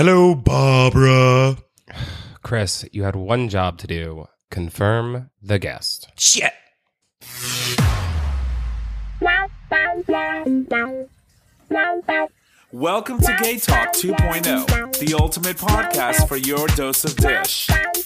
Hello, Barbara. Chris, you had one job to do. Confirm the guest. Shit. Welcome to Gay Talk 2.0, the ultimate podcast for your dose of dish.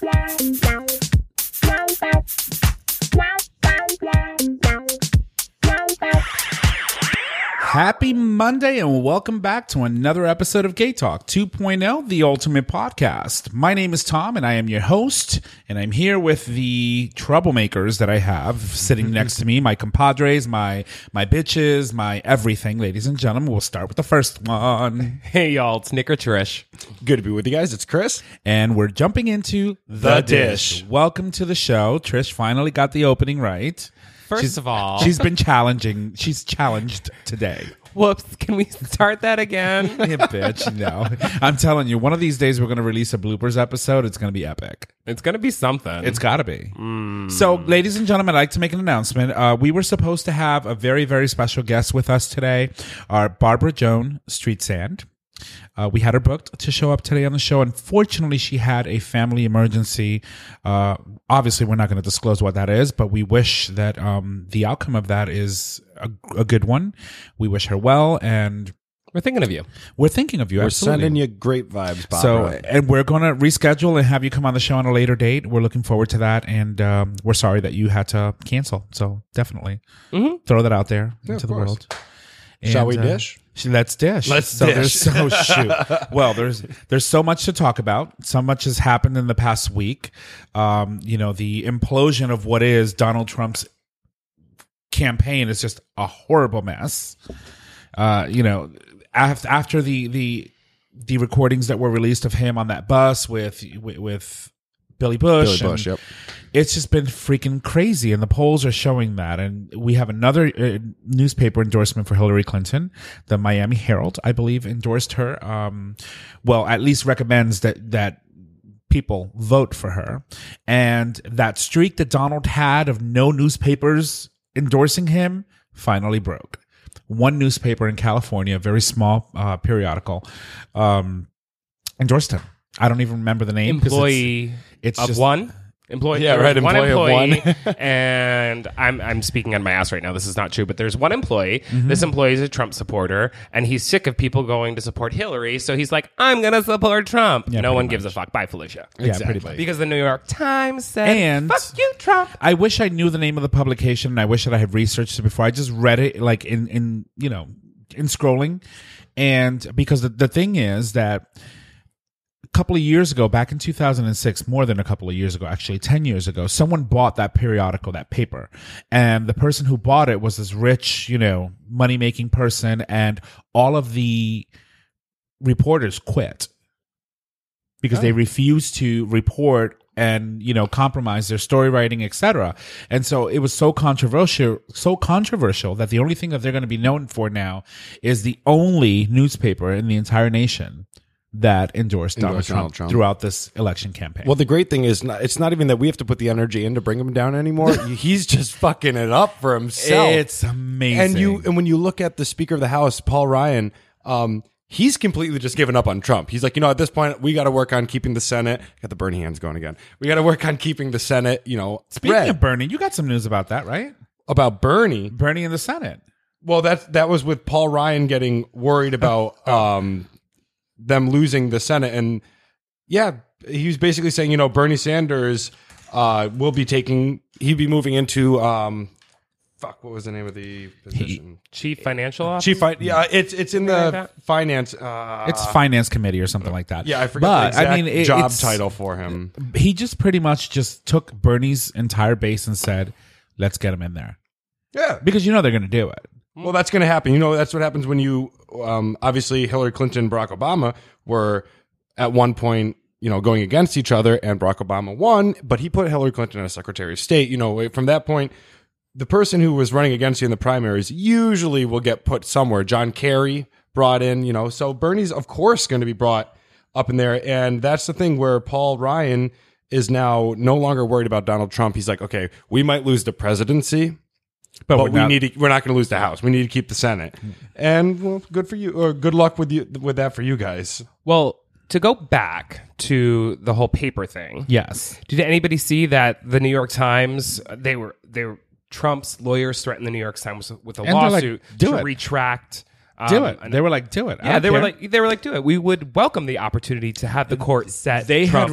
Happy Monday and welcome back to another episode of Gay Talk 2.0, the ultimate podcast. My name is Tom and I am your host, and I'm here with the troublemakers that I have sitting next to me, my compadres, my bitches, my everything. Ladies and gentlemen, we'll start with the first one. Hey, y'all. It's Nick or Trish. Good to be with you guys. It's Chris. And we're jumping into The Dish. Welcome to the show. Trish finally got the opening right. First of all, She's been challenging. She's challenged today. whoops. Can we start that again? Yeah, bitch, no. I'm telling you, one of these days we're going to release a bloopers episode. It's going to be epic. It's going to be something. It's got to be. So, ladies and gentlemen, I'd like to make an announcement. We were supposed to have a very, very special guest with us today, our Barbara Joan Street Sand. We had her booked to show up today on the show. Unfortunately, she had a family emergency. Obviously, we're not going to disclose what that is, but we wish that the outcome of that is a good one. We wish her well, and We're thinking of you. we're thinking of you. We're absolutely. sending you great vibes, Bob. So, and we're going to reschedule and have you come on the show on a later date. We're looking forward to that, and we're sorry that you had to cancel. So, definitely throw that out there into the course. world. Shall we And, dish? Let's dish. Let's dish. Shoot. Well, there's so much to talk about. So much has happened in the past week. The implosion of what is Donald Trump's campaign is just a horrible mess. After the recordings that were released of him on that bus with Billy Bush. Billy Bush, and yep. It's just been freaking crazy, and the polls are showing that. And we have another newspaper endorsement for Hillary Clinton. The Miami Herald, I believe, endorsed her. At least recommends that people vote for her. And that streak that Donald had of no newspapers endorsing him finally broke. One newspaper in California, a very small periodical, endorsed him. I don't even remember the name. 'cause Employee it's of just one. Employee, Yeah, there was right, employee of one. And I'm speaking on my ass right now. This is not true, but there's one employee. This employee is a Trump supporter, and he's sick of people going to support Hillary. So he's like, I'm going to support Trump. Yeah, no pretty one gives a much. fuck. Bye, Felicia. Yeah, pretty much. Because the New York Times said, And fuck you, Trump. I wish I knew the name of the publication, and I wish that I had researched it before. I just read it like in scrolling, and because the thing is that a couple of years ago, back in 2006, more than a couple of years ago, actually 10 years ago, someone bought that periodical, that paper, and the person who bought it was this rich, money making person, and all of the reporters quit because they refused to report and compromise their story writing, etc. And so it was so controversial that the only thing that they're going to be known for now is the only newspaper in the entire nation that endorsed Donald Trump throughout this election campaign. Well, the great thing is, it's not even that we have to put the energy in to bring him down anymore. He's just fucking it up for himself. It's amazing. And when you look at the Speaker of the House, Paul Ryan, he's completely just given up on Trump. He's like, at this point, we got to work on keeping the Senate. Got the Bernie hands going again. We got to work on keeping the Senate, Speaking red. of Bernie, you got some news about that, right? About Bernie. Bernie in the Senate. Well, that was with Paul Ryan getting worried about them losing the Senate. And yeah, he was basically saying, Bernie Sanders will be he'd be moving into, what was the name of the position? Chief Financial Officer? It's in like the that? finance. It's finance committee or something like that. Yeah, I forgot the exact job it's- title for him. He just pretty much just took Bernie's entire base and said, let's get him in there. Yeah. Because they're going to do it. Well, that's going to happen. That's what happens when you, obviously Hillary Clinton and Barack Obama were at one point, going against each other, and Barack Obama won, but he put Hillary Clinton as Secretary of State. From that point, the person who was running against you in the primaries usually will get put somewhere. John Kerry brought in, so Bernie's of course going to be brought up in there. And that's the thing where Paul Ryan is now no longer worried about Donald Trump. He's like, okay, we might lose the presidency, but we're not going to lose the House. We need to keep the Senate. And well, good for you, or good luck with that for you guys. Well, to go back to the whole paper thing. Yes. Did anybody see that the New York Times, they were Trump's lawyers threatened the New York Times with a And they're like, lawsuit "Do to it. retract. Do it. They were like, do it. I Yeah, don't they care. were like, do it. We would welcome the opportunity to have the court set. They Trump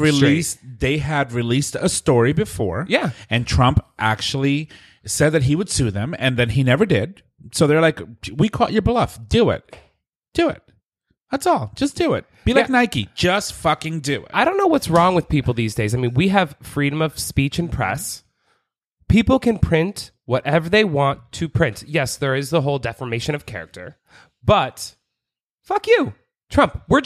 had released a story before. Yeah. And Trump actually said that he would sue them, and then he never did. So they're like, we caught your bluff. Do it. Do it. That's all. Just do it. Be like Yeah. Nike. Just fucking do it. I don't know what's wrong with people these days. I mean, we have freedom of speech and press. People can print whatever they want to print. Yes, there is the whole defamation of character, but fuck you, Trump. We're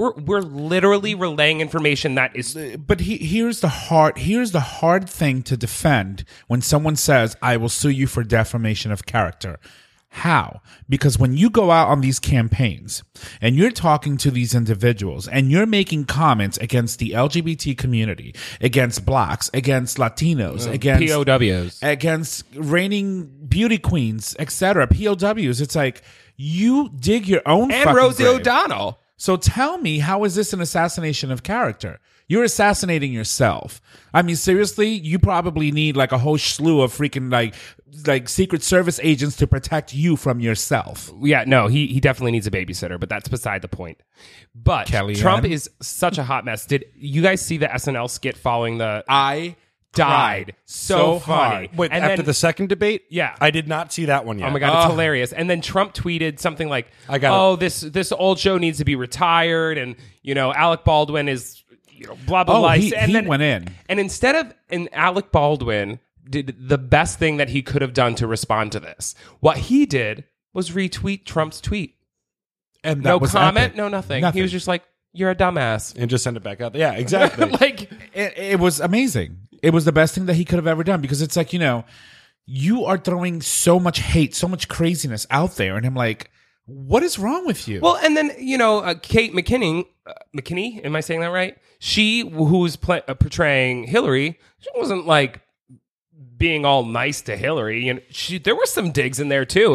literally relaying information that is. But here's the hard thing to defend when someone says, I will sue you for defamation of character. How? Because when you go out on these campaigns and you're talking to these individuals and you're making comments against the LGBT community, against blacks, against Latinos, against POWs, against reigning beauty queens, etc., POWs, it's like you dig your own and fucking Rosie grave. O'Donnell. So tell me, how is this an assassination of character? You're assassinating yourself. I mean, seriously, you probably need like a whole slew of freaking like Secret Service agents to protect you from yourself. Yeah, no, he definitely needs a babysitter, but that's beside the point. But Kellyanne. Trump is such a hot mess. Did you guys see the SNL skit following the I died? So funny. Wait, And after then- the second debate? Yeah. I did not see that one yet. Oh my god, it's hilarious! And then Trump tweeted something like, I got this old show needs to be retired, and Alec Baldwin is blah blah Oh, blah." he And then went in. and instead of Alec Baldwin did the best thing that he could have done to respond to this. What he did was retweet Trump's tweet. And No that was comment, epic. no nothing. He was just like, "You're a dumbass." And just send it back out. Yeah, exactly. Like, It was amazing. It was the best thing that he could have ever done, because it's like, you are throwing so much hate, so much craziness out there, and I'm like, what is wrong with you? well, and then Kate McKinney, am I saying that right? She, who was portraying Hillary, she wasn't like being all nice to Hillary. There were some digs in there too.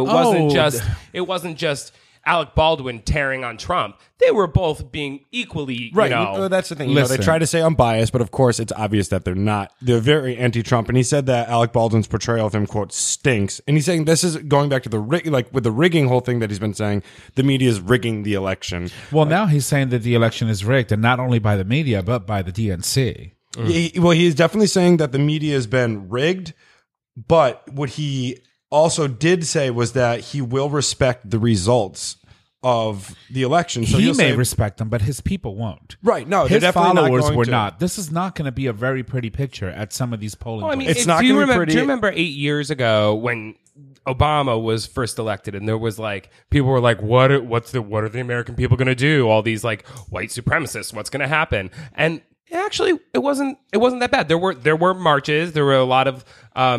It wasn't just Alec Baldwin tearing on Trump. They were both being equally, Right. That's the thing. Listen. They try to say I'm biased, but of course it's obvious that they're not. They're very anti-Trump. And he said that Alec Baldwin's portrayal of him, quote, stinks. And he's saying this is going back to the with the rigging whole thing that he's been saying, the media is rigging the election. Well, now he's saying that the election is rigged, and not only by the media, but by the DNC. He's definitely saying that the media has been rigged, but what he also did say was that he will respect the results of the election. So He he'll may say, respect them, but his people won't. Right, no, they're his definitely not followers going were to. not. This is not going to be a very pretty picture at some of these polling Well, I mean, places. It's not do you gonna be remember? pretty- Do you remember 8 years ago when Obama was first elected, and there was like people were like, what are the American people going to do? All these like white supremacists. What's going to happen? And actually, it wasn't that bad. There were marches. There were a lot of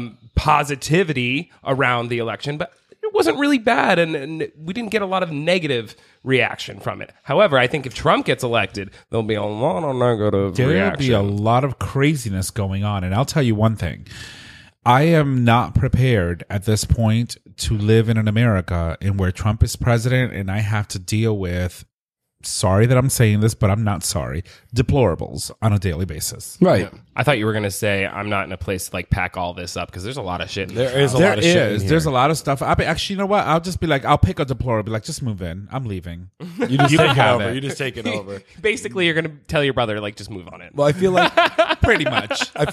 positivity around the election, but it wasn't really bad, and we didn't get a lot of negative reaction from it. However, I think if Trump gets elected, there'll be a lot of negative There'll reaction. be a lot of craziness going on. And I'll tell you one thing. I am not prepared at this point to live in an America in where Trump is president and I have to deal with, sorry that I'm saying this, but I'm not sorry, deplorables on a daily basis. Right. I thought you were going to say I'm not in a place to like pack all this up because there's a lot of shit. There is a There lot of shit in is. here. There's a lot of stuff. Actually, you know what? I'll just be like, I'll pick a deplorable. Be like, just move in. I'm leaving. You just You take can it have over. it. You just take it over. Basically, you're going to tell your brother like just move on it. Well, I feel like Pretty much. I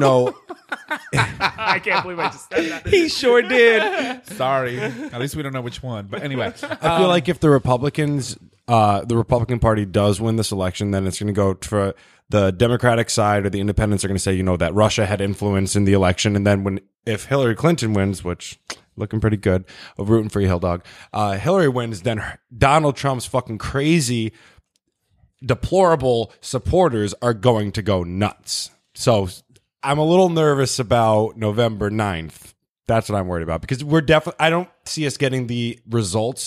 I can't believe I just said that. He sure did. Sorry. At least we don't know which one. But anyway, I feel like if the Republicans, the Republican Party does win this election, then it's going to go for the Democratic side, or the independents are going to say, that Russia had influence in the election. And then if Hillary Clinton wins, which looking pretty good, rooting for you, Hill Dog, Hillary wins, then Donald Trump's fucking crazy, deplorable supporters are going to go nuts. So I'm a little nervous about November 9th. That's what I'm worried about, because I don't see us getting the results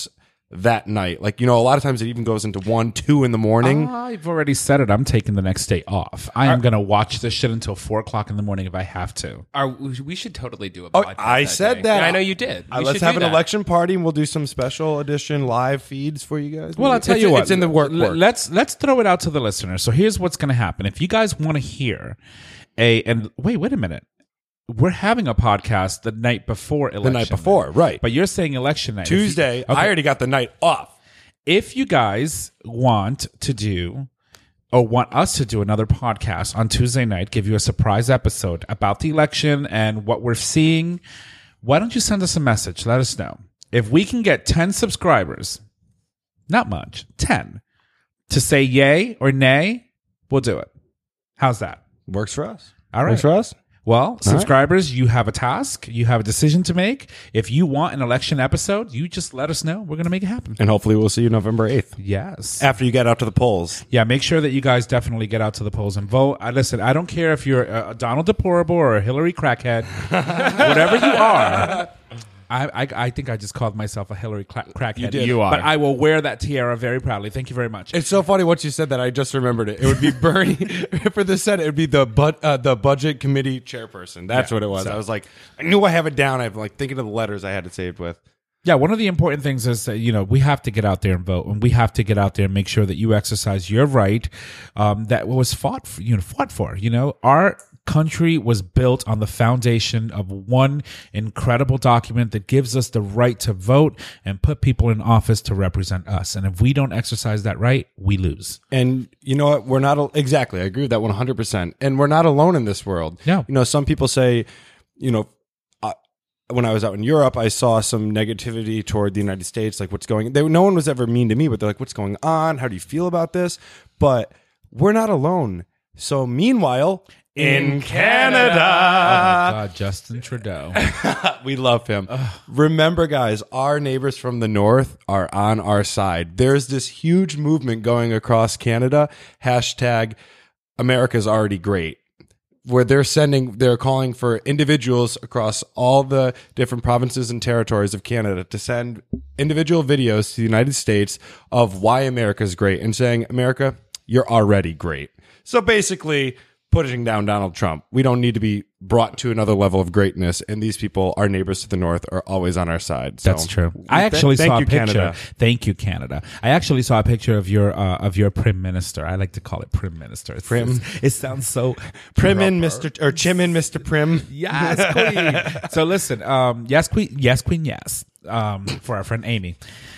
that night. Like, a lot of times it even goes into 1, 2 in the morning. I've already said it. I'm taking the next day off. I am going to watch this shit until 4 o'clock in the morning if I have to. We should totally do a podcast. I said day. that. Yeah, I know you did. We Let's should have do an that. election party, and we'll do some special edition live feeds for you guys. Well, I'll tell you what. It's in the work. Let's throw it out to the listeners. So here's what's going to happen. If you guys want to hear and wait a minute. We're having a podcast the night before election. The night before, right. But you're saying election night. Tuesday. I already got the night off. If you guys want to do or want us to do another podcast on Tuesday night, give you a surprise episode about the election and what we're seeing, why don't you send us a message? Let us know. If we can get 10 subscribers, not much, 10, to say yay or nay, we'll do it. How's that? Works for us. All right. Works for us. Well, subscribers, you have a task. You have a decision to make. If you want an election episode, you just let us know. We're going to make it happen. And hopefully we'll see you November 8th. Yes. After you get out to the polls. Yeah, make sure that you guys definitely get out to the polls and vote. Listen, I don't care if you're a Donald Deplorable or a Hillary crackhead. Whatever you are. I think I just called myself a Hillary crackhead. You did. You are. But I will wear that tiara very proudly. Thank you very much. It's so funny what you said that I just remembered it. It would be Bernie for the Senate. It would be the budget committee chairperson. That's what it was. so- I was like, I knew I have it down. I'm like thinking of the letters I had it saved with. Yeah, one of the important things is that, we have to get out there and vote, and we have to get out there and make sure that you exercise your right that was fought for. Our country was built on the foundation of one incredible document that gives us the right to vote and put people in office to represent us. And if we don't exercise that right, we lose. And you know what? We're not exactly. I agree with that 100%. And we're not alone in this world. No. Some people say, when I was out in Europe, I saw some negativity toward the United States, like what's going. No one was ever mean to me, but they're like, "What's going on? How do you feel about this?" But we're not alone. So meanwhile, in Canada, Oh my God, Justin Trudeau. we love him. Remember, guys, our neighbors from the north are on our side. There's this huge movement going across Canada. Hashtag America's already great. Where they're calling for individuals across all the different provinces and territories of Canada to send individual videos to the United States of why America's great and saying, America, you're already great. So basically, putting down Donald Trump. We don't need to be brought to another level of greatness. And these people, our neighbors to the north, are always on our side. So, That's true. I actually thank saw a you, picture. Canada. Thank you, Canada. I actually saw a picture of your Prim Minister. I like to call it Prim Minister. It sounds so Prim in proper. Mr. or Chim in Mr. Prim. Yes, Queen. So listen, yes, Queen, yes, Queen, yes. For our friend Amy.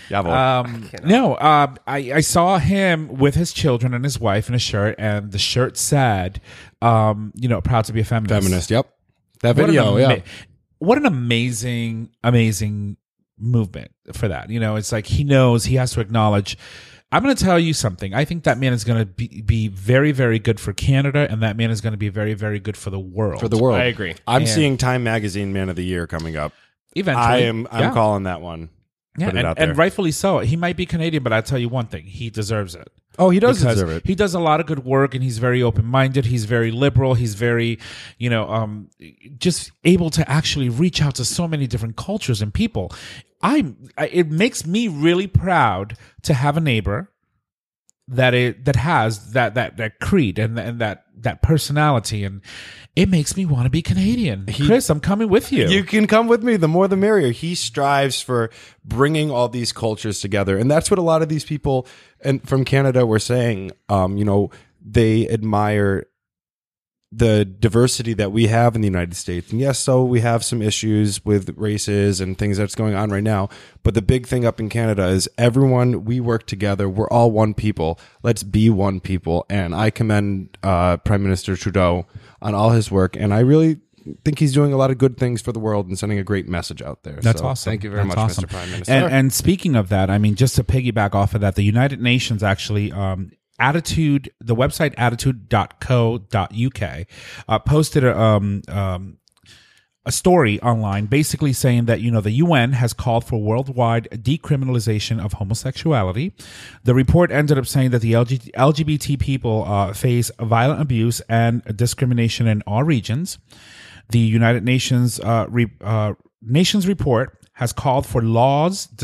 I saw him with his children and his wife in a shirt, and the shirt said, proud to be a feminist. Feminist, yep. That video, What an amazing movement for that. It's like he knows he has to acknowledge. I'm going to tell you something. I think that man is going to be very, very good for Canada, and that man is going to be very, very good for the world. I agree. I'm seeing Time Magazine Man of the Year coming up. Eventually. I'm calling that one. Yeah, Put it out there. and rightfully so. He might be Canadian, but I'll tell you one thing. He deserves it. Oh, he does Because deserve it. He does a lot of good work, and he's very open-minded. He's very liberal. He's very, just able to actually reach out to so many different cultures and people. It makes me really proud to have a neighbor that has that creed and that personality, and it makes me want to be Canadian. Chris, I'm coming with you. You can come with me. The more the merrier. He strives for bringing all these cultures together. And that's what a lot of these people from Canada were saying. They admire the diversity that we have in the United States. And yes, so we have some issues with races and things that's going on right now. But the big thing up in Canada is we work together. We're all one people. Let's be one people. And I commend Prime Minister Trudeau on all his work. And I really think he's doing a lot of good things for the world and sending a great message out there. That's So awesome. Thank you very That's much, awesome. Mr. Prime Minister. And speaking of that, just to piggyback off of that, the United Nations actually the website attitude.co.uk posted a story online basically saying that the UN has called for worldwide decriminalization of homosexuality. The report ended up saying that the LGBT people face violent abuse and discrimination in all regions. The United Nations Nations report has called for laws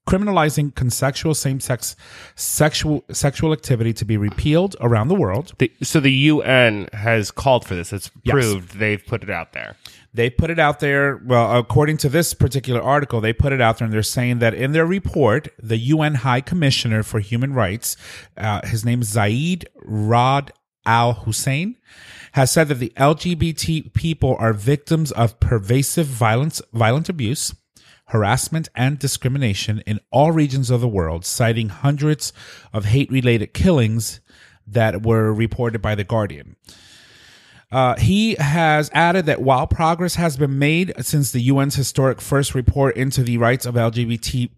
criminalizing consensual same-sex sexual activity to be repealed around the world. So the UN has called for this. It's Yes. proved. They've put it out there. They put it out there. Well, according to this particular article, they put it out there and they're saying that in their report, the UN High Commissioner for Human Rights, his name is Zaid Rad Al Hussein, has said that the LGBT people are victims of pervasive violent abuse, harassment, and discrimination in all regions of the world, citing hundreds of hate-related killings that were reported by The Guardian. He has added that while progress has been made since the UN's historic first report into the rights of LGBT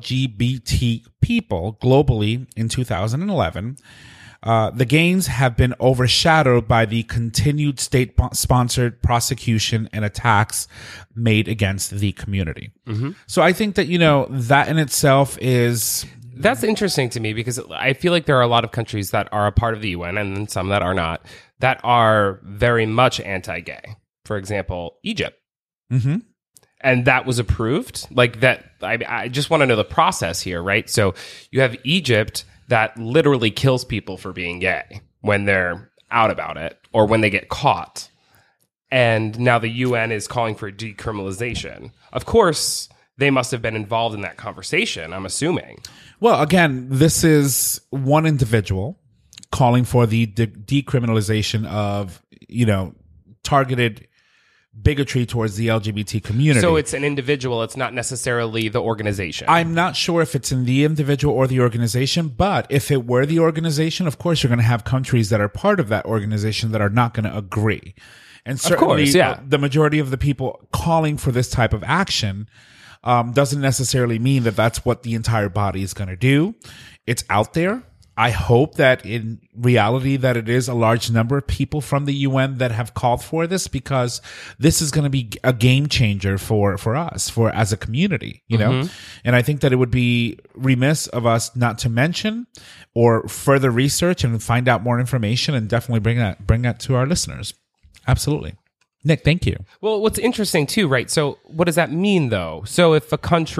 people globally in 2011, the gains have been overshadowed by the continued state-sponsored prosecution and attacks made against the community. So I think that, that in itself is... That's interesting to me because I feel like there are a lot of countries that are a part of the UN and then some that are not, that are very much anti-gay. For example, Egypt. Mm-hmm. And that was approved. Like that, I just want to know the process here, right? So you have Egypt that literally kills people for being gay when they're out about it or when they get caught. And now the UN is calling for decriminalization. Of course, they must have been involved in that conversation, I'm assuming. Well, again, this is one individual calling for the decriminalization of, targeted bigotry towards the LGBT community. So it's an individual. It's not necessarily the organization. I'm not sure if it's in the individual or the organization, but if it were the organization, of course, you're going to have countries that are part of that organization that are not going to agree. And certainly the majority of the people calling for this type of action doesn't necessarily mean that that's what the entire body is going to do. It's out there. I hope that in reality that it is a large number of people from the UN that have called for this, because this is going to be a game changer for us, as a community, And I think that it would be remiss of us not to mention or further research and find out more information and definitely bring that to our listeners. Absolutely. Nick, thank you. Well, what's interesting too, right? So what does that mean though? So if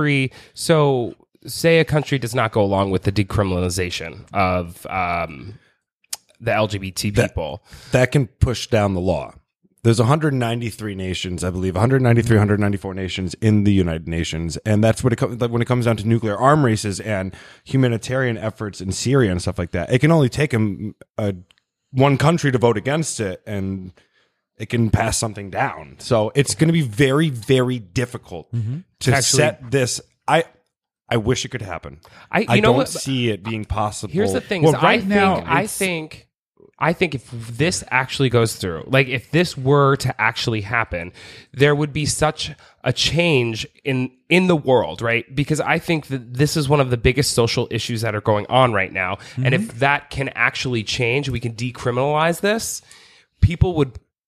say a country does not go along with the decriminalization of the LGBT people, that can push down the law. There's 193 nations, I believe, 194 nations in the United Nations, and that's when it comes down to nuclear arm races and humanitarian efforts in Syria and stuff like that. It can only take one country to vote against it, and it can pass something down. So it's going to be very, very difficult to set this. I wish it could happen. I don't see it being possible. Here's the thing: I think if this actually goes through, like if this were to actually happen, there would be such a change in the world, right? Because I think that this is one of the biggest social issues that are going on right now, and if that can actually change, we can decriminalize this. People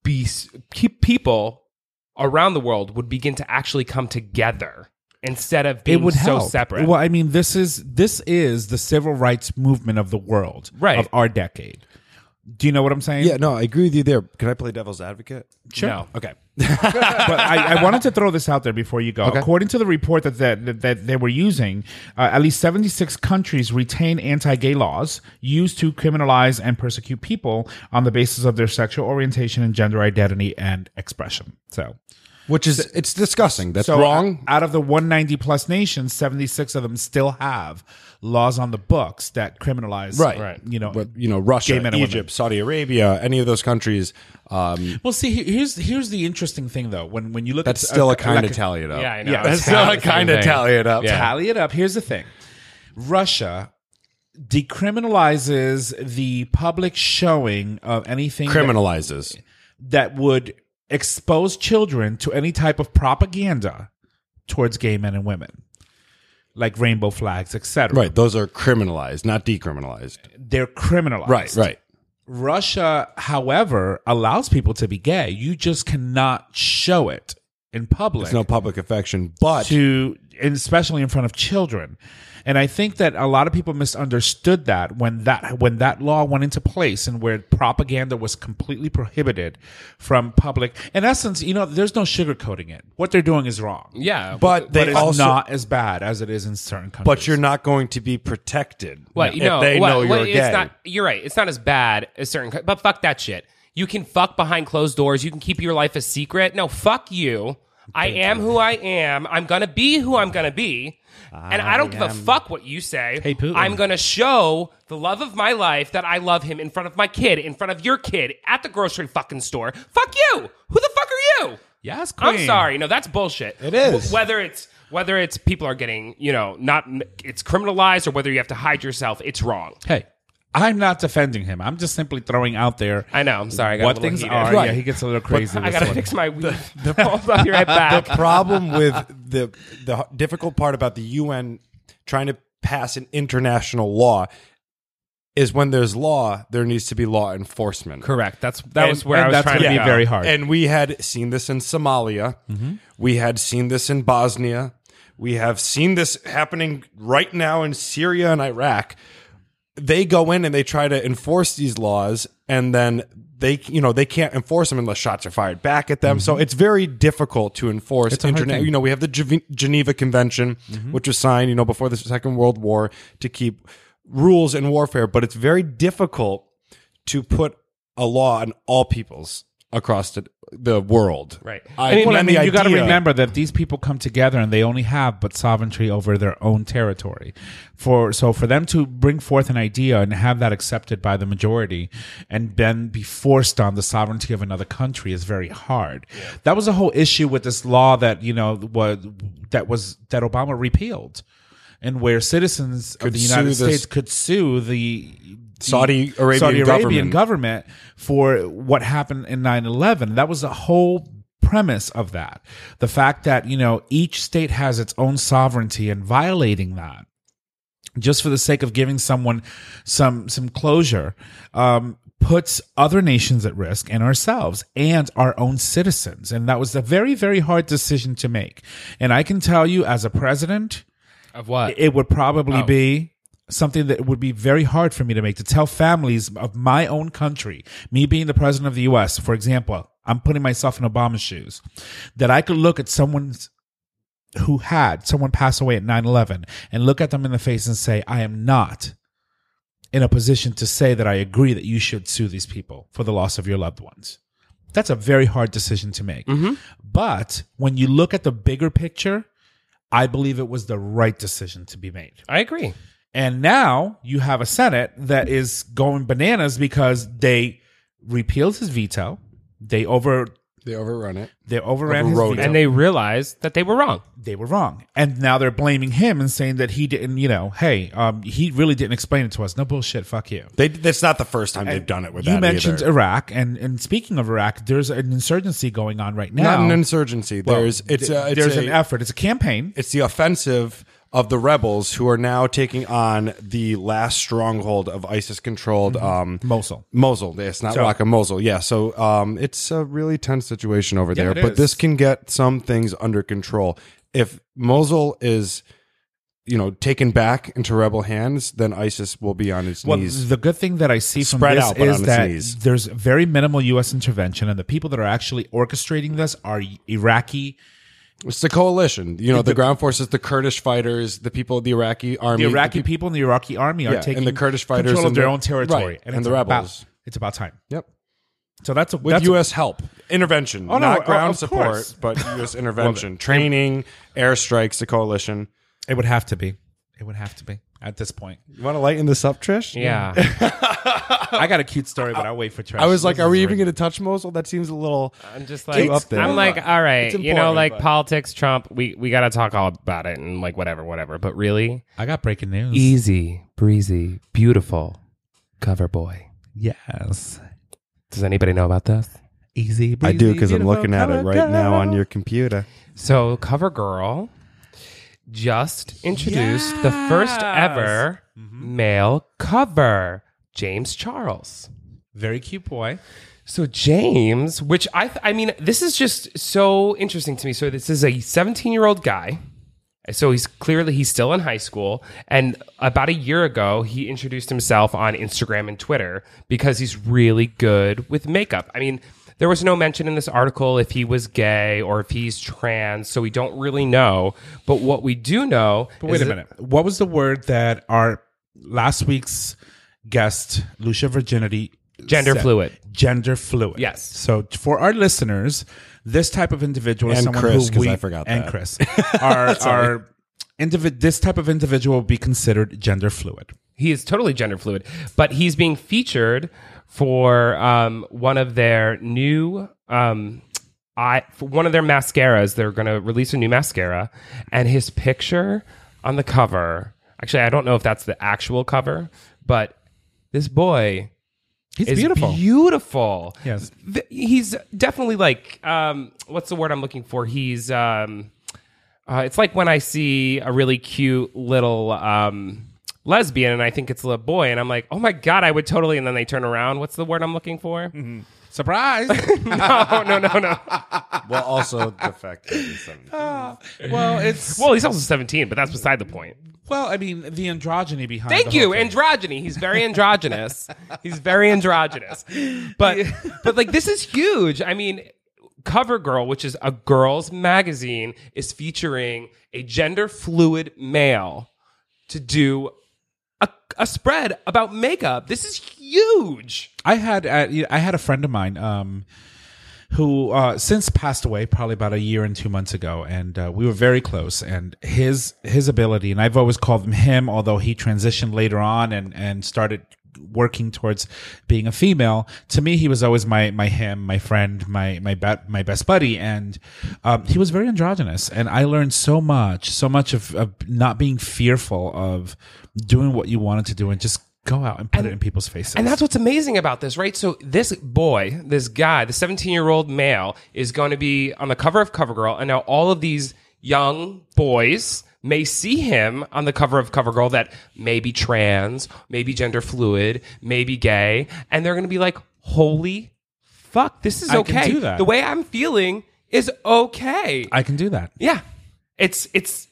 around the world would begin to actually come together. Instead of being so separate. Well, I mean, this is the civil rights movement of the world, right, of our decade. Do you know what I'm saying? Yeah, no, I agree with you there. Can I play devil's advocate? Sure. No. Okay. But I wanted to throw this out there before you go. Okay. According to the report that they were using, at least 76 countries retain anti-gay laws used to criminalize and persecute people on the basis of their sexual orientation and gender identity and expression. So... it's disgusting. That's wrong. Out of the 190 plus nations, 76 of them still have laws on the books that criminalize, Right. Russia, gay men and Egypt, women. Saudi Arabia, any of those countries. Well, see, here's the interesting thing, though. When you look That's at still a kind of tally it up. Yeah, I know. Yeah, It's Still the a kind same of thing. tally it up. Yeah. tally it up. Here's the thing: Russia decriminalizes the public showing of anything Criminalizes. that would expose children to any type of propaganda towards gay men and women, like rainbow flags, etc. Right. Those are criminalized, not decriminalized. They're criminalized. Right. Russia, however, allows people to be gay. You just cannot show it in public. There's no public affection, but to and especially in front of children. And I think that a lot of people misunderstood that when that law went into place and where propaganda was completely prohibited from public. In essence, there's no sugarcoating it. What they're doing is wrong. Yeah. But they But it's also not as bad as it is in certain countries. But you're not going to be protected What, if they know you're gay. It's not, you're right. It's not as bad as certain, but fuck that shit. You can fuck behind closed doors. You can keep your life a secret. No, fuck you. I am who I am. I'm going to be who I'm going to be. And I don't give a fuck what you say. Hey, Putin. I'm going to show the love of my life that I love him in front of my kid, in front of your kid, at the grocery fucking store. Fuck you. Who the fuck are you? Yes, queen. I'm sorry. No, that's bullshit. It is. Whether it's people are getting, not it's criminalized or whether you have to hide yourself, it's wrong. Hey, I'm not defending him. I'm just simply throwing out there I know. I'm sorry. I got what a little things heated. are. Right. Yeah, he gets a little crazy. I with gotta one. fix my weed. I'll be right back. The problem with the difficult part about the UN trying to pass an international law is when there's law, there needs to be law enforcement. Correct. That And- was where I and was that's trying to gonna go. be very hard. And we had seen this in Somalia. We had seen this in Bosnia. We have seen this happening right now in Syria and Iraq. They go in and they try to enforce these laws, and then they can't enforce them unless shots are fired back at them. So it's very difficult to enforce It's a hard internet. thing. We have the Geneva Convention, which was signed, before the Second World War to keep rules in warfare, but it's very difficult to put a law on all peoples across the world. Right. I mean, the you got to idea- remember that these people come together and they only have but sovereignty over their own territory. So for them to bring forth an idea and have that accepted by the majority and then be forced on the sovereignty of another country is very hard. Yeah. That was a whole issue with this law that that Obama repealed, and where citizens of the United States could sue the Saudi Arabian government for what happened in 9/11. That was the whole premise of that. The fact that, each state has its own sovereignty, and violating that just for the sake of giving someone some closure puts other nations at risk and ourselves and our own citizens. And that was a very, very hard decision to make. And I can tell you, as a president, Of what? it would probably be something that would be very hard for me to make, to tell families of my own country, me being the president of the U.S., for example, I'm putting myself in Obama's shoes, that I could look at someone who had someone pass away at 9/11 and look at them in the face and say, I am not in a position to say that I agree that you should sue these people for the loss of your loved ones. That's a very hard decision to make. But when you look at the bigger picture, I believe it was the right decision to be made. I agree. And now you have a Senate that is going bananas because they repealed his veto. They overran overrun his Overrode veto. And they realized that they were wrong. They were wrong. And now they're blaming him and saying that he didn't, he really didn't explain it to us. No bullshit. Fuck you. That's not the first time they've done it with You that mentioned either. Iraq, and speaking of Iraq, there's an insurgency going on right now. Not an insurgency. Well, there's an effort. It's a campaign. It's the offensive of the rebels who are now taking on the last stronghold of ISIS-controlled Mosul. Mosul. It's not Raqqa, Mosul. Yeah, so it's a really tense situation over there. it But is. this can get some things under control. If Mosul is, taken back into rebel hands, then ISIS will be on its Well, knees. the good thing that I see from Spread this out, but is on its that knees. there's very minimal U.S. intervention, and the people that are actually orchestrating this are Iraqi. It's the coalition. The ground forces, the Kurdish fighters, the people of the Iraqi army. The Iraqi people in the Iraqi army are Yeah, taking and the Kurdish fighters control of and their the- own territory, right, and the rebels. It's about time. Yep. So that's With U.S. help. Intervention. Oh, no, not ground of support, course. but U.S. intervention. Training, airstrikes, the coalition. It would have to be. It would have to be at this point. You want to lighten this up, Trish? Yeah. I got a cute story, but I'll wait for Trish. I was like, are we even going to touch Mosul? That seems a little... I'm just like, up there. I'm like, all right, It's important, like but- politics, Trump, we got to talk all about it and like whatever. But really, I got breaking news. easy, breezy, beautiful cover boy. Yes. Does anybody know about this? Easy. I do, because I'm beautiful looking at it cover right now on girl. your computer. So CoverGirl just introduced the first ever male cover, James Charles. Very cute boy. So James, which I mean, this is just so interesting to me. So this is a 17-year-old guy So he's still in high school. And about a year ago, he introduced himself on Instagram and Twitter because he's really good with makeup. I mean, there was no mention in this article if he was gay or if he's trans, so we don't really know. But what we do know Wait a minute. What was the word that our last week's guest, Lucia Virginity, Gender said? fluid. Gender fluid. Yes. So for our listeners, this type of individual is And someone Chris, who 'cause we I forgot and that. Chris this type of individual will be considered gender fluid. He is totally gender fluid, but he's being featured for one of their new for one of their mascaras. They're going to release a new mascara, and his picture on the cover. Actually, I don't know if that's the actual cover, but this boy He's is beautiful. beautiful. Yes. He's definitely like what's the word I'm looking for? He's it's like when I see a really cute little lesbian and I think it's a little boy and I'm like, oh my God, I would totally, and then they turn around. What's the word I'm looking for? Mm-hmm. Surprise. No. Well, also the fact that he's 17. Well, it's Well, he's also 17, but that's beside the point. well, I mean, the androgyny behind Thank the you, whole thing. androgyny. He's very androgynous. He's very androgynous. But like this is huge. I mean, CoverGirl, which is a girls magazine, is featuring a gender fluid male to do a spread about makeup. This is huge. I had a friend of mine who since passed away probably about a year and 2 months ago, and we were very close. And his ability, and I've always called him, although he transitioned later on and started working towards being a female. To me, he was always my friend, my best buddy, and he was very androgynous. And I learned so much of not being fearful of doing what you wanted to do and just go out and put it in people's faces. And that's what's amazing about this, right? So this boy, this guy, the 17-year-old male is going to be on the cover of CoverGirl. And now all of these young boys may see him on the cover of CoverGirl that may be trans, maybe gender fluid, maybe gay. And they're going to be like, holy fuck, this is I okay. can do that. The way I'm feeling is okay. I can do that. Yeah. It's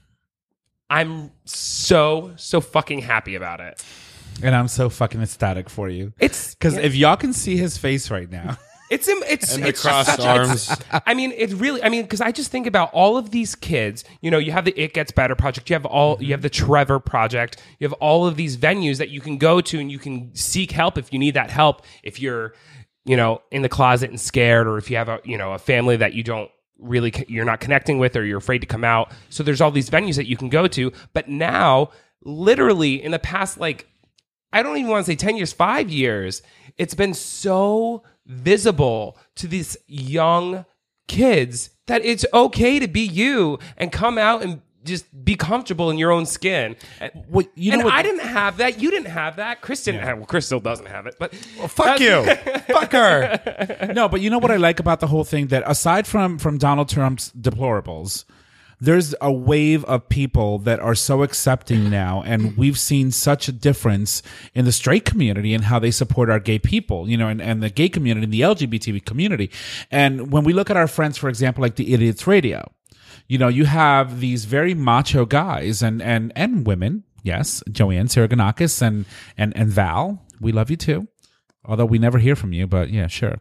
I'm so fucking happy about it. And I'm so fucking ecstatic for you. It's Because if y'all can see his face right now, It's And the it's crossed such a- arms. I mean, it really. I mean, because I just think about all of these kids. You know, you have the It Gets Better project. You have the Trevor project. You have all of these venues that you can go to and you can seek help if you need that help. If you're, you know, in the closet and scared, or if you have a family that you're not connecting with, or you're afraid to come out. So there's all these venues that you can go to. But now, literally, in the past, like, I don't even want to say 10 years, 5 years, it's been so visible to these young kids that it's okay to be you and come out and just be comfortable in your own skin. And I didn't have that. You didn't have that. Chris didn't have. Well, Chris still doesn't have it. But Fuck you. Fuck her. no, but you know what I like about the whole thing? That aside from Donald Trump's deplorables, there's a wave of people that are so accepting now, and we've seen such a difference in the straight community and how they support our gay people, you know, and the gay community, the LGBT community. And when we look at our friends, for example, like the Idiots Radio, you know, you have these very macho guys and women, yes, Joanne Saraganakis and Val, we love you too. Although we never hear from you, but yeah, sure.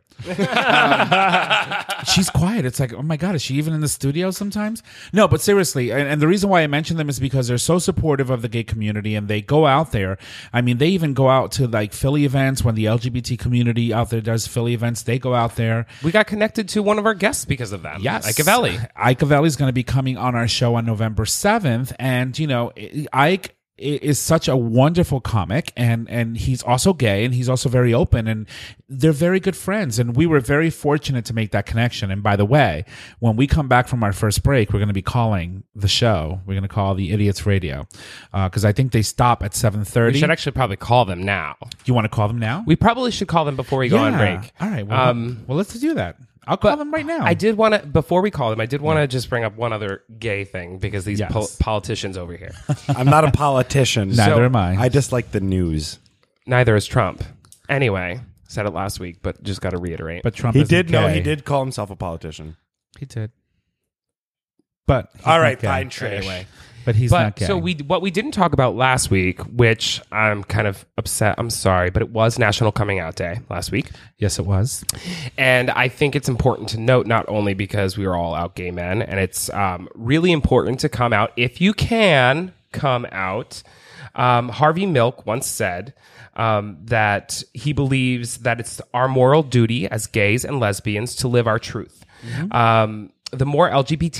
She's quiet. It's like, oh my God, is she even in the studio sometimes? No, but seriously, and the reason why I mention them is because they're so supportive of the gay community, and they go out there. I mean, they even go out to like Philly events when the LGBT community out there does Philly events. They go out there. we got connected to one of our guests because of them. Yes. Ike Avelli. Ike Avelli is going to be coming on our show on November 7th. And, you know, Ike is such a wonderful comic, and he's also gay, and he's also very open, and they're very good friends. And we were very fortunate to make that connection. And by the way, when we come back from our first break, we're going to be calling the show. We're going to call the Idiots Radio because I think they stop at 7:30. We should actually probably call them now. You want to call them now? We probably should call them before we go on break. All right. Well, let's do that. I'll call them right now. I did want to, before we call them, I did want to just bring up one other gay thing because these Yes. politicians over here. I'm not a politician. Neither am I. I just like the news. Neither is Trump. Anyway, said it last week, but just got to reiterate. But Trump He isn't did. No, gay. he did call himself a politician. He did. But he's All not right, gay. fine, Trish. Anyway. But he's not But gay. so what we didn't talk about last week, which I'm kind of upset. I'm sorry, but it was National Coming Out Day last week. Yes, it was. And I think it's important to note, not only because we are all out gay men, and it's really important to come out if you can come out. Harvey Milk once said that he believes that it's our moral duty as gays and lesbians to live our truth. The more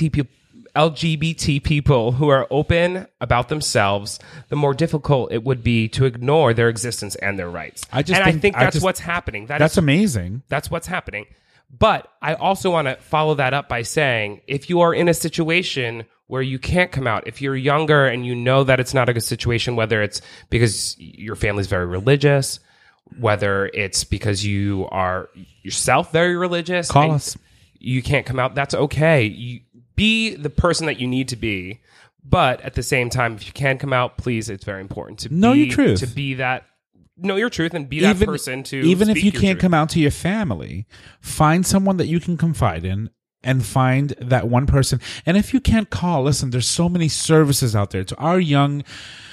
LGBT people who are open about themselves, the more difficult it would be to ignore their existence and their rights. I think that's what's happening. That's amazing. That's what's happening. But I also want to follow that up by saying, if you are in a situation where you can't come out, if you're younger and you know that it's not a good situation, whether it's because your family's very religious, whether it's because you are yourself very religious, Call us. You can't come out, that's okay. You be the person that you need to be. But at the same time, if you can come out, please, it's very important to Know your truth. To be that, know your truth and be that person to even if speak you your can't truth. come out to your family, find someone that you can confide in and find that one person. And if you can't call, listen, there's so many services out there to our young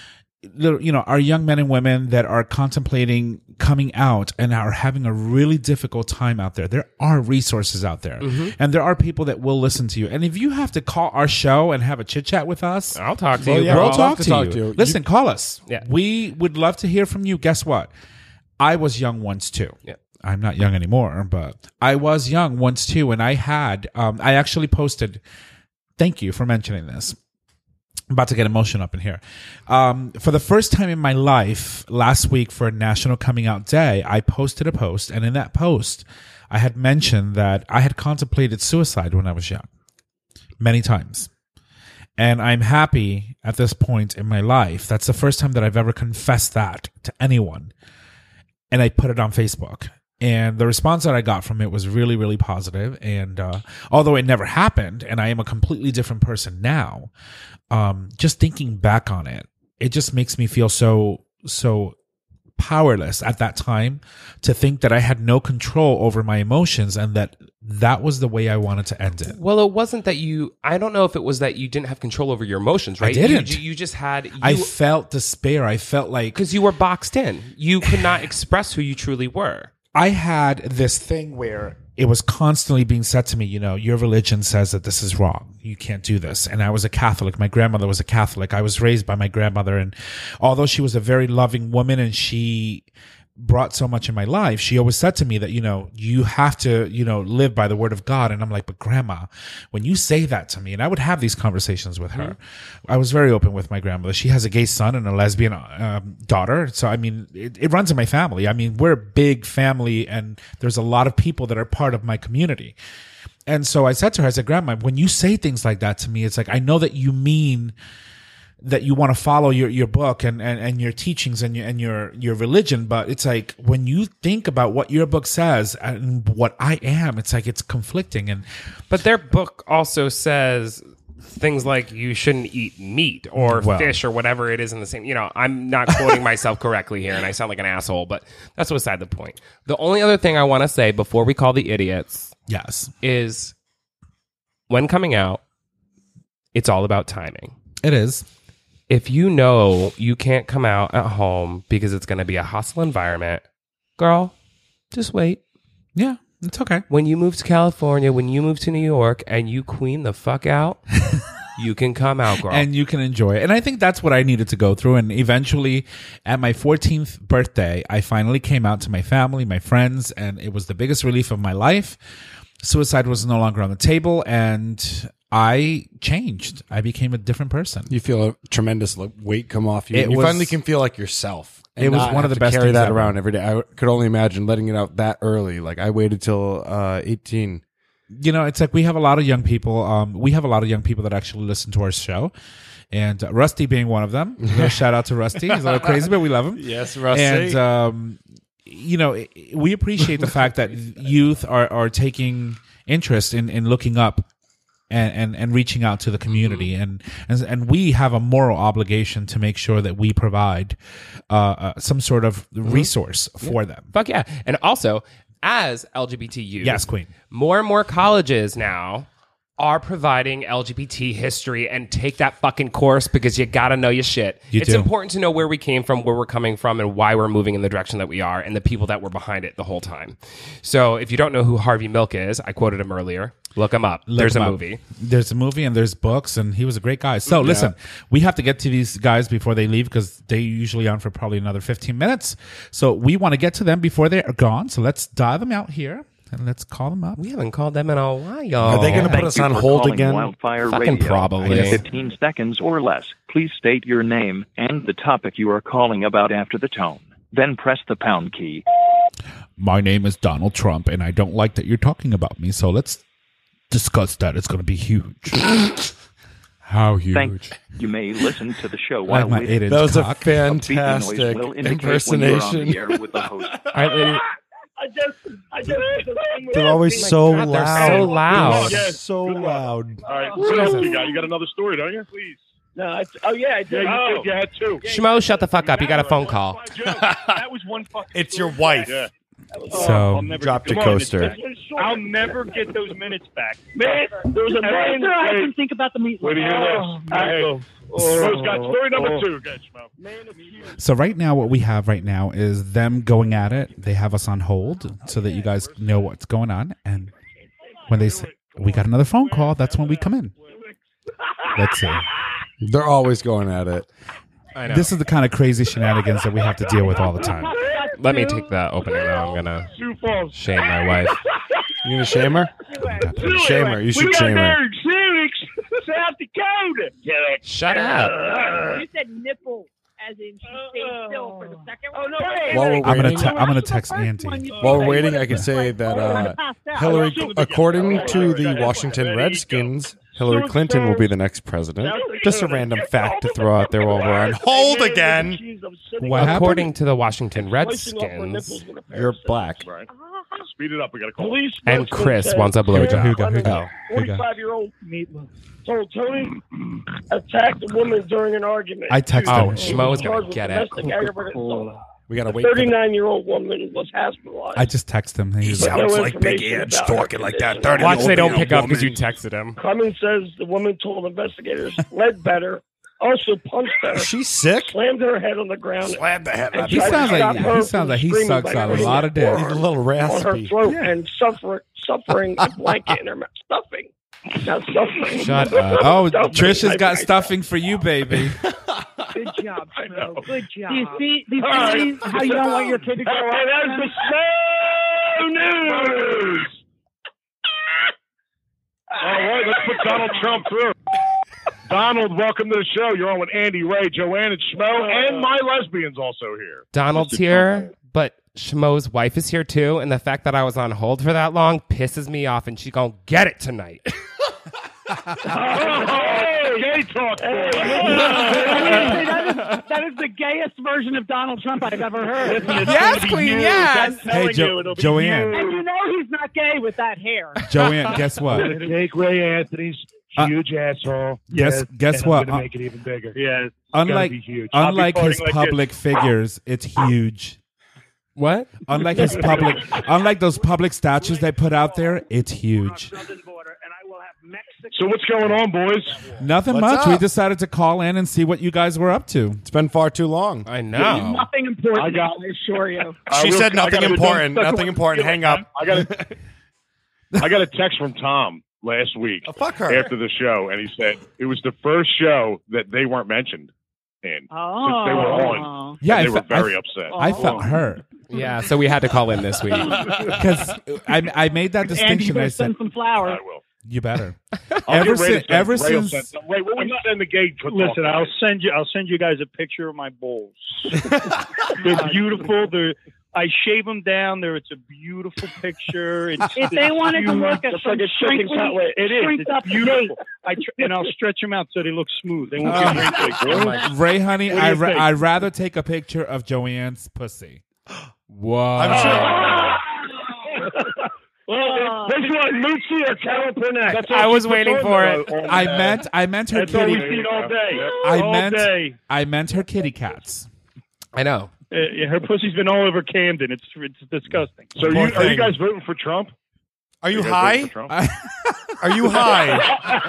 men and women that are contemplating coming out and are having a really difficult time out there. There are resources out there, and there are people that will listen to you. And if you have to call our show and have a chit chat with us, I'll talk to Well, you. yeah, bro. we'll I'll talk love to to talk you. to you. Listen, call us. Yeah. We would love to hear from you. Guess what? I was young once too. Yeah. I'm not young anymore, but I was young once too. And I had, I actually posted, thank you for mentioning this. I'm about to get emotion up in here. For the first time in my life, last week for National Coming Out Day, I posted a post. And in that post, I had mentioned that I had contemplated suicide when I was young, many times. And I'm happy at this point in my life. That's the first time that I've ever confessed that to anyone. And I put it on Facebook. And the response that I got from it was really, really positive. And although it never happened, and I am a completely different person now, just thinking back on it, it just makes me feel so powerless at that time to think that I had no control over my emotions and that was the way I wanted to end it. Well, it wasn't that I don't know if it was that you didn't have control over your emotions, right? I didn't. You just had. I felt despair. I felt like because you were boxed in. You could not express who you truly were. I had this thing where it was constantly being said to me, your religion says that this is wrong. You can't do this. And I was a Catholic. My grandmother was a Catholic. I was raised by my grandmother. And although she was a very loving woman and she brought so much in my life, she always said to me that, you have to, live by the word of God. And I'm like, but grandma, when you say that to me, and I would have these conversations with her, I was very open with my grandmother. She has a gay son and a lesbian daughter. So, I mean, it runs in my family. I mean, we're a big family and there's a lot of people that are part of my community. And so I said to her, I said, grandma, when you say things like that to me, it's like, I know that you mean that you want to follow your book and your teachings and your religion, but it's like when you think about what your book says and what I am, it's like it's conflicting. But their book also says things like you shouldn't eat meat or fish or whatever it is in the same. I'm not quoting myself correctly here, and I sound like an asshole, but that's beside the point. The only other thing I want to say before we call the idiots, yes, is when coming out, it's all about timing. it is. If you know you can't come out at home because it's going to be a hostile environment, girl, just wait. Yeah, it's okay. When you move to California, when you move to New York, and you queen the fuck out, you can come out, girl. And you can enjoy it. And I think that's what I needed to go through. And eventually, at my 14th birthday, I finally came out to my family, my friends, and it was the biggest relief of my life. Suicide was no longer on the table, and I changed. I became a different person. You feel a tremendous weight come off you. It You was- finally can feel like yourself. and It was not one of have the to best carry things that ever. around every day. I could only imagine letting it out that early. Like I waited till 18. It's like we have a lot of young people. We have a lot of young people that actually listen to our show. And Rusty being one of them. Shout out to Rusty. He's a little crazy, but we love him. Yes, Rusty. And, we appreciate the fact that youth are taking interest in looking up and reaching out to the community. And we have a moral obligation to make sure that we provide some sort of resource for them. fuck yeah. And also, as LGBT youth, Yes, Queen. more and more colleges now are providing LGBT history, and take that fucking course because you got to know your shit. It's important to know where we came from, where we're coming from, and why we're moving in the direction that we are, and the people that were behind it the whole time. So if you don't know who Harvey Milk is, I quoted him earlier. Look him up. There's a movie. There's a movie and there's books, and he was a great guy. So listen, we have to get to these guys before they leave because they're usually on for probably another 15 minutes. So we want to get to them before they are gone. So let's dial them out here. And let's call them up. We haven't called them in a while. Are they going to put us on hold again? Wildfire Fucking Radio. probably. In 15 seconds or less, please state your name and the topic you are calling about after the tone. Then press the pound key. My name is Donald Trump, and I don't like that you're talking about me. So let's discuss that. It's going to be huge. How huge? Thanks. You may listen to the show Like while my waiting. 8-inch That was a cock. A beeping noise fantastic will indicate when you're on the impersonation. air with the host. All right, lady. They're always so God, they're loud. so loud. They're so loud. All right, what else you got? You got another story, don't you? Please. No, I did. Yeah, you had two. Shmo, shut the fuck up. You got a phone call. That was one fucking. It's your wife. Yeah. So Dropped a Come on, coaster. I'll never get those minutes back. Man, there was a man there. I can think about the meat. Wait to hear this. Hey, Shmo's got story number two. Go, Shmo. So right now, what we have right now is them going at it. They have us on hold so that you guys know what's going on. And when they say, we got another phone call, that's when we come in. Let's see. They're always going at it. I know. This is the kind of crazy shenanigans that we have to deal with all the time. Let me take that opening now. I'm going to Sioux Falls. shame my wife. You gonna shame her? Shame her. You should shame her. in Phoenix, South Dakota. Shut up. You said nipple, as in she stayed still for the second one. Oh, no. While we're I'm waiting, gonna text Auntie. while we're waiting, I can say that Hillary, according to the Washington Redskins, Hillary Clinton will be the next president. Just a random fact to throw out there while we're on hold again. What happened? According to the Washington Redskins, You're black. Right. Speed it up. We got to call. Police and Chris wants a blowjob. Who go? Who go? 45-year-old told Tony attacked a woman during an argument. I texted Oh, him. Shmo's going to get it. We gotta A wait. For the, 39-year-old woman was hospitalized. I just texted him. He was like, Sounds like Big Edge talking like that. Watch they don't pick up because you texted him. Clemens says the woman told investigators Ledbetter also punched her, she's sick. slammed her head on the ground. And he tried sounds to stop like her he sounds from like he screaming sucks by out a putting lot of a fork dick. He's a little on her raspy. throat and suffering a blanket in her mouth. Stuffing. Not suffering. Shut up. Oh, Stuffing. Trisha's got stuffing for you, baby. Good job, Flo. Good job. Do you see how you don't want your kid to grow up? That's the show news. All right, let's put Donald Trump through. Donald, welcome to the show. You're on with Andy, Ray, Joanne, and Schmo, and my lesbians also here. Donald's here, but Shmo's wife is here too, and the fact that I was on hold for that long pisses me off, and she's gonna get it tonight. Gay talk. That is the gayest version of Donald Trump I've ever heard. Yes, Queen, yes. Hey, Joanne. And you know he's not gay with that hair. Joanne, guess what? Take Ray Anthony's huge asshole. Guess what? I'm gonna make it even bigger. Yeah. Unlike huge. unlike his public figures, it's huge. What? Unlike those public statues they put out there, it's huge. So what's going on, boys? Nothing What's much. up? We decided to call in and see what you guys were up to. It's been far too long. I know. Nothing important, I got- I assure you. She said nothing important. I Nothing important. Hang up. I got a text from Tom last week Fuck her. after the show, and he said it was the first show that they weren't mentioned in. Oh. They were on. Yeah, And they were very upset. I felt hurt Yeah, so we had to call in this week. because I made that Andy, you distinction. I better said send some flowers. I will. you better. I'll Ever get Ray to since, send- ever Ray will since, send some- Ray, what would you send the gay? Listen, I'll send you guys a picture of my bowls. They're beautiful. I shave them down. It's a beautiful picture. If they wanted to look at some shrinkly, it is. shrinked It's up beautiful. And I'll stretch them out so they look smooth. They won't get wrinkly. Ray, honey, What do you think? I'd rather take a picture of Joanne's pussy. Whoa. I'm sure. Well, this one, Lucy or Carol Burnett. I was waiting for it. I meant her That's all we've kitty. seen all day. I meant her kitty cats. I know. Yeah, her pussy's been all over Camden. It's disgusting. So Poor are you thing. guys voting for Trump? Are you guys high? voting for Trump? Are you high?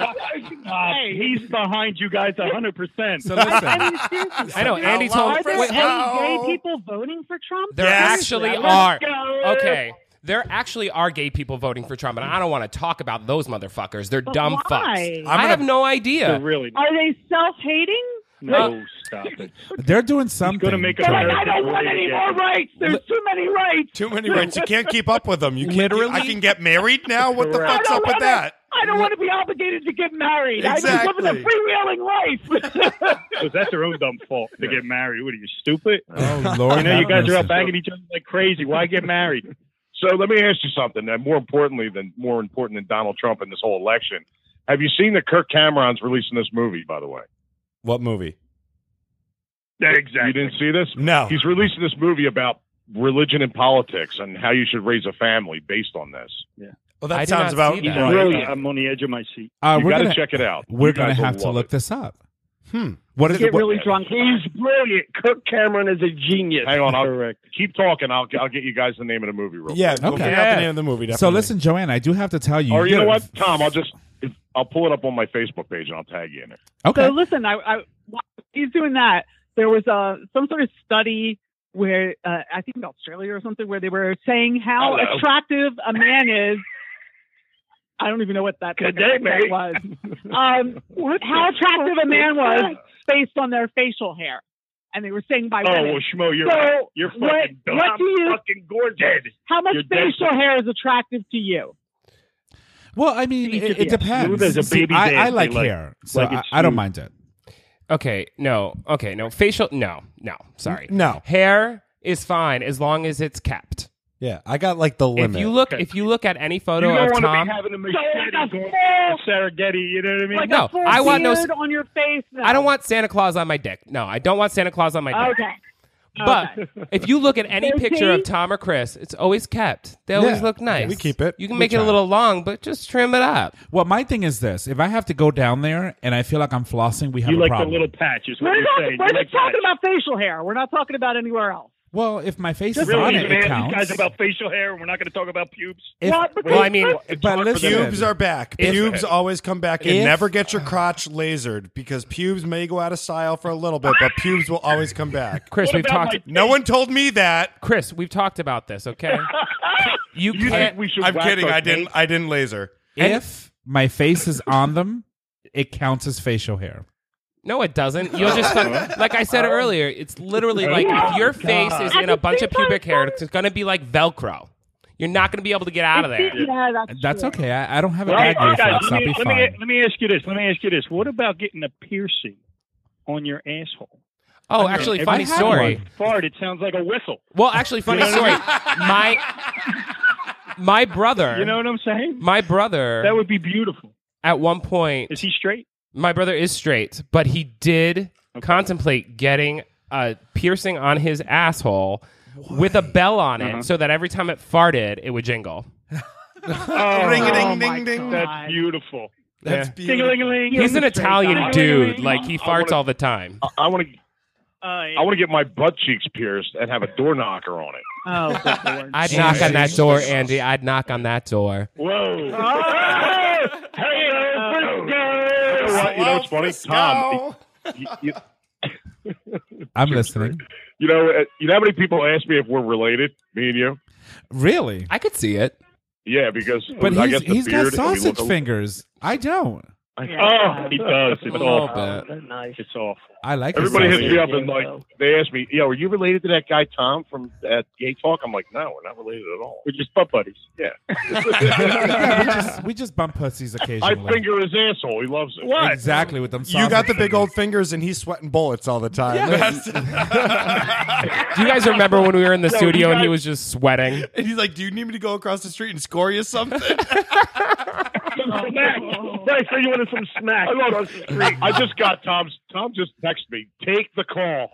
He's behind you guys 100%. So listen, I know. Andy told. Are there Wait, any gay people voting for Trump? there Yes. actually Let's are. go. Okay. There actually are gay people voting for Trump, and I don't want to talk about those motherfuckers. They're But dumb why? fucks. I have no idea. They're really Are they self-hating? no. Stop it. they're doing something. Gonna make a to- America I don't want great any again. more rights. There's too many rights. Too many rights. You can't keep up with them. You can't. Literally? I can get married now. What the Correct. fuck's up with that? I don't want to be obligated to get married. Exactly. I just live a freewheeling life. Because that's their own dumb fault to get married. What are you, stupid? Oh Lord, You know, you have guys are out mercy. banging each other like crazy. Why get married? So let me ask you something. And more important than Donald Trump in this whole election. Have you seen that Kirk Cameron's releasing this movie? By the way, What movie? Exactly. you didn't see this? No. He's releasing this movie about religion and politics and how you should raise a family based on this. Well, I that did sounds not about see He's that. brilliant. I'm on the edge of my seat. You We're got to gonna check it out. we're You gonna guys will have to love look it. this up. What is Get it? what- really drunk. He's brilliant. Kirk Cameron is a genius. Hang on, I'll Correct. keep talking. I'll get you guys the name of the movie real Yeah. quick. We'll Okay. figure out the name of the movie. So Definitely. listen, Joanne, I do have to tell you. Or you know you're- what, Tom? I'll pull it up on my Facebook page and I'll tag you in it. Okay. So listen, while he's doing that, there was some sort of study where I think in Australia or something where they were saying how Hello. attractive a man is. I don't even know what that Good day, mate. was. How attractive a man was based on their facial hair, and they were saying by Oh, women. well, Schmo, you're So, right. You're what- fucking dumb. what do you- fucking gorgeous. How much You're dead facial hair is attractive to you? Well, I mean, Each of it you. depends. Smooth as a See, baby I dance, like they like- hair, so like it's I don't smooth. mind it. Okay, no. Facial, no. Sorry. No. Hair is fine as long as it's kept. Yeah, I got like the limit. If you look at any You photo don't of want to Tom, be having a like machete a going full- to Serengeti, you know what I mean? Like No, a full I want no- beard on your face. No. I don't want Santa Claus on my dick. No, I don't want Santa Claus on my dick. Okay. But Okay. if you look at any Goatee? picture of Tom or Chris, it's always kept. They always Yeah. look nice. We keep it. You can We make it a try. little long, but just trim it up. Well, my thing is this: if I have to go down there and I feel like I'm flossing, we have You a like problem. the little patch, is what We're you're not. saying. We're You just like talking patch. about facial hair. We're not talking about anywhere else. Well, if my face is Really, on you're it, gonna it ask counts. these guys about facial hair, and we're not going to talk about pubes? If- Well, because- Well, I mean, but listen, Pubes are back. If- Pubes always come back, and If- never get your crotch lasered because pubes may go out of style for a little bit, but pubes will always come back. Chris, What we've about talked. my- No one told me that. Chris, we've talked about this. Okay, you You can't. think we should I'm wax kidding. our I didn't. taint? I didn't laser. if my face is on them, it counts as facial hair. No, it doesn't. You'll just like I said earlier. It's literally like if your face is in a bunch of pubic hair, it's going to be like Velcro. You're not going to be able to get out of there. Yeah, That's true. okay. I don't have a Well, bad guys, reflex. I'll let be me fine. let me ask you this. Let me ask you this. What about getting a piercing on your asshole? Oh, actually, funny had story. one. Fart, it sounds like a whistle. Well, actually, funny story. My brother. You know what I'm saying? My brother. That would be beautiful. At one point, Is he straight? my brother is straight, but he did contemplate getting a piercing on his asshole with a bell on it, so that every time it farted, it would jingle. Ring a ding my ding ding. God. That's beautiful. That's Yeah. beautiful. Ding-a-ling-a-ling. He's an Italian dude. Like he farts wanna- all the time. I want to get my butt cheeks pierced and have a door knocker on it. Oh, good Lord. I'd knock on that door, Andy. I'd knock on that door. Whoa. You know what's funny, Tom? you- I'm listening. You know how many people ask me if we're related, me and you? Really? I could see it. Yeah, because But I he's guess the he's got beard and we sausage look a- fingers. I don't. Oh, he does. It's little awful. bit. Nice. It's awful. I like his Everybody hits sausage. me up and like they ask me, "Yo, are you related to that guy Tom from at Gay Talk?" I'm like, "No, we're not related at all." We're just butt buddies. Yeah, Yeah, we just bump pussies I occasionally. finger his asshole. He loves it. What? Exactly with them. You got the sausage big old fingers. fingers, and he's sweating bullets all the time. Do you guys remember when we were in the Yo, studio you and he guys- was just sweating? And he's like, "Do you need me to go across the street and score you something?" Smack. Right, so you wanted some smack. I just got Tom just texted me. Take the call.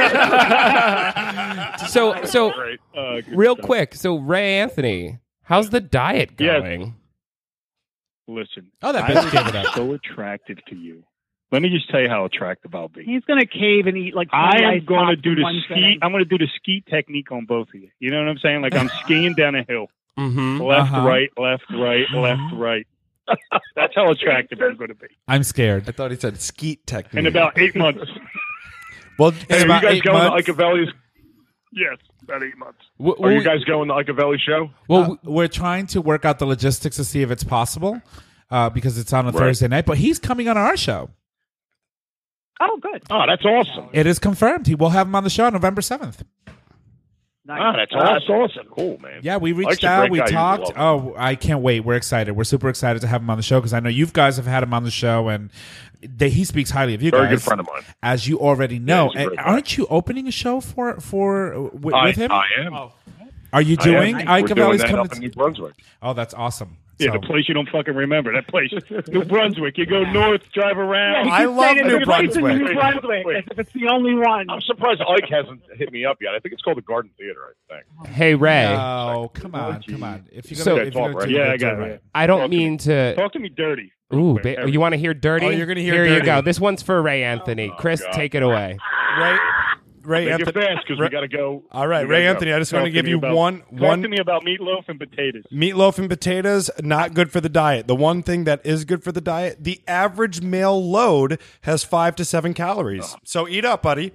So Great. Good real stuff. quick. So Ray Anthony, how's the diet Yes. going? Listen. Oh, that I bitch was gave it up. so attracted to you. Let me just tell you how attractive I'll be. He's going to cave and eat like I 20 am ice going to pops do in the one ski. sitting. I'm going to do the ski technique on both of you. You know what I'm saying? Like I'm skiing down a hill. Mm-hmm. Left, right, left, right, left, right. That's how attractive I'm going to be. I'm scared. I thought he said skeet technique. In about 8 months. Well, Hey, are you about guys 8 going months? to Icavelli's? Yes, about 8 months. Are you guys going to Icavelli show? Well, we're trying to work out the logistics to see if it's possible because it's on a Thursday night. But he's coming on our show. Oh, good. Oh, that's awesome. It is confirmed. We'll have him on the show on November 7th. Ah, that's awesome. That's awesome. Cool, man. Yeah, we Mike's reached a out. great We guy. You talked. love him. Oh, I can't wait. We're excited. We're super excited to have him on the show because I know you guys have had him on the show, and he speaks highly of you Very guys. good friend of mine. As you already know. he's a great And guy. aren't you opening a show with him? I am. Are you doing We're doing Icavelli's that coming? up in New Brunswick. Oh, that's awesome. Yeah, So- the place you don't fucking remember. That place, New Brunswick. You go north, drive around. Yeah, I love New New Brunswick. Brunswick. New Brunswick. If it's the only one. I'm surprised Ike hasn't hit me up yet. I think it's called the Garden Theater, I think. Hey, Ray. Oh, come on. If you're So- gonna, if you're Talk, gonna right? do Yeah, it, I got do it. right. I don't mean to. Talk to me dirty. Ooh, Quick, you want to hear dirty? Oh, you're gonna hear Here dirty. you go. This one's for Ray Anthony. Chris, God. take it away. Ray Make it Anthony. fast because we got to go. All right, We Ray gotta Anthony. go. I just want to Talk give me you about- one Talk to me about meatloaf and potatoes. meatloaf and potatoes. Not good for the diet. The one thing that is good for the diet: the average male load has 5 to 7 calories. So eat up, buddy.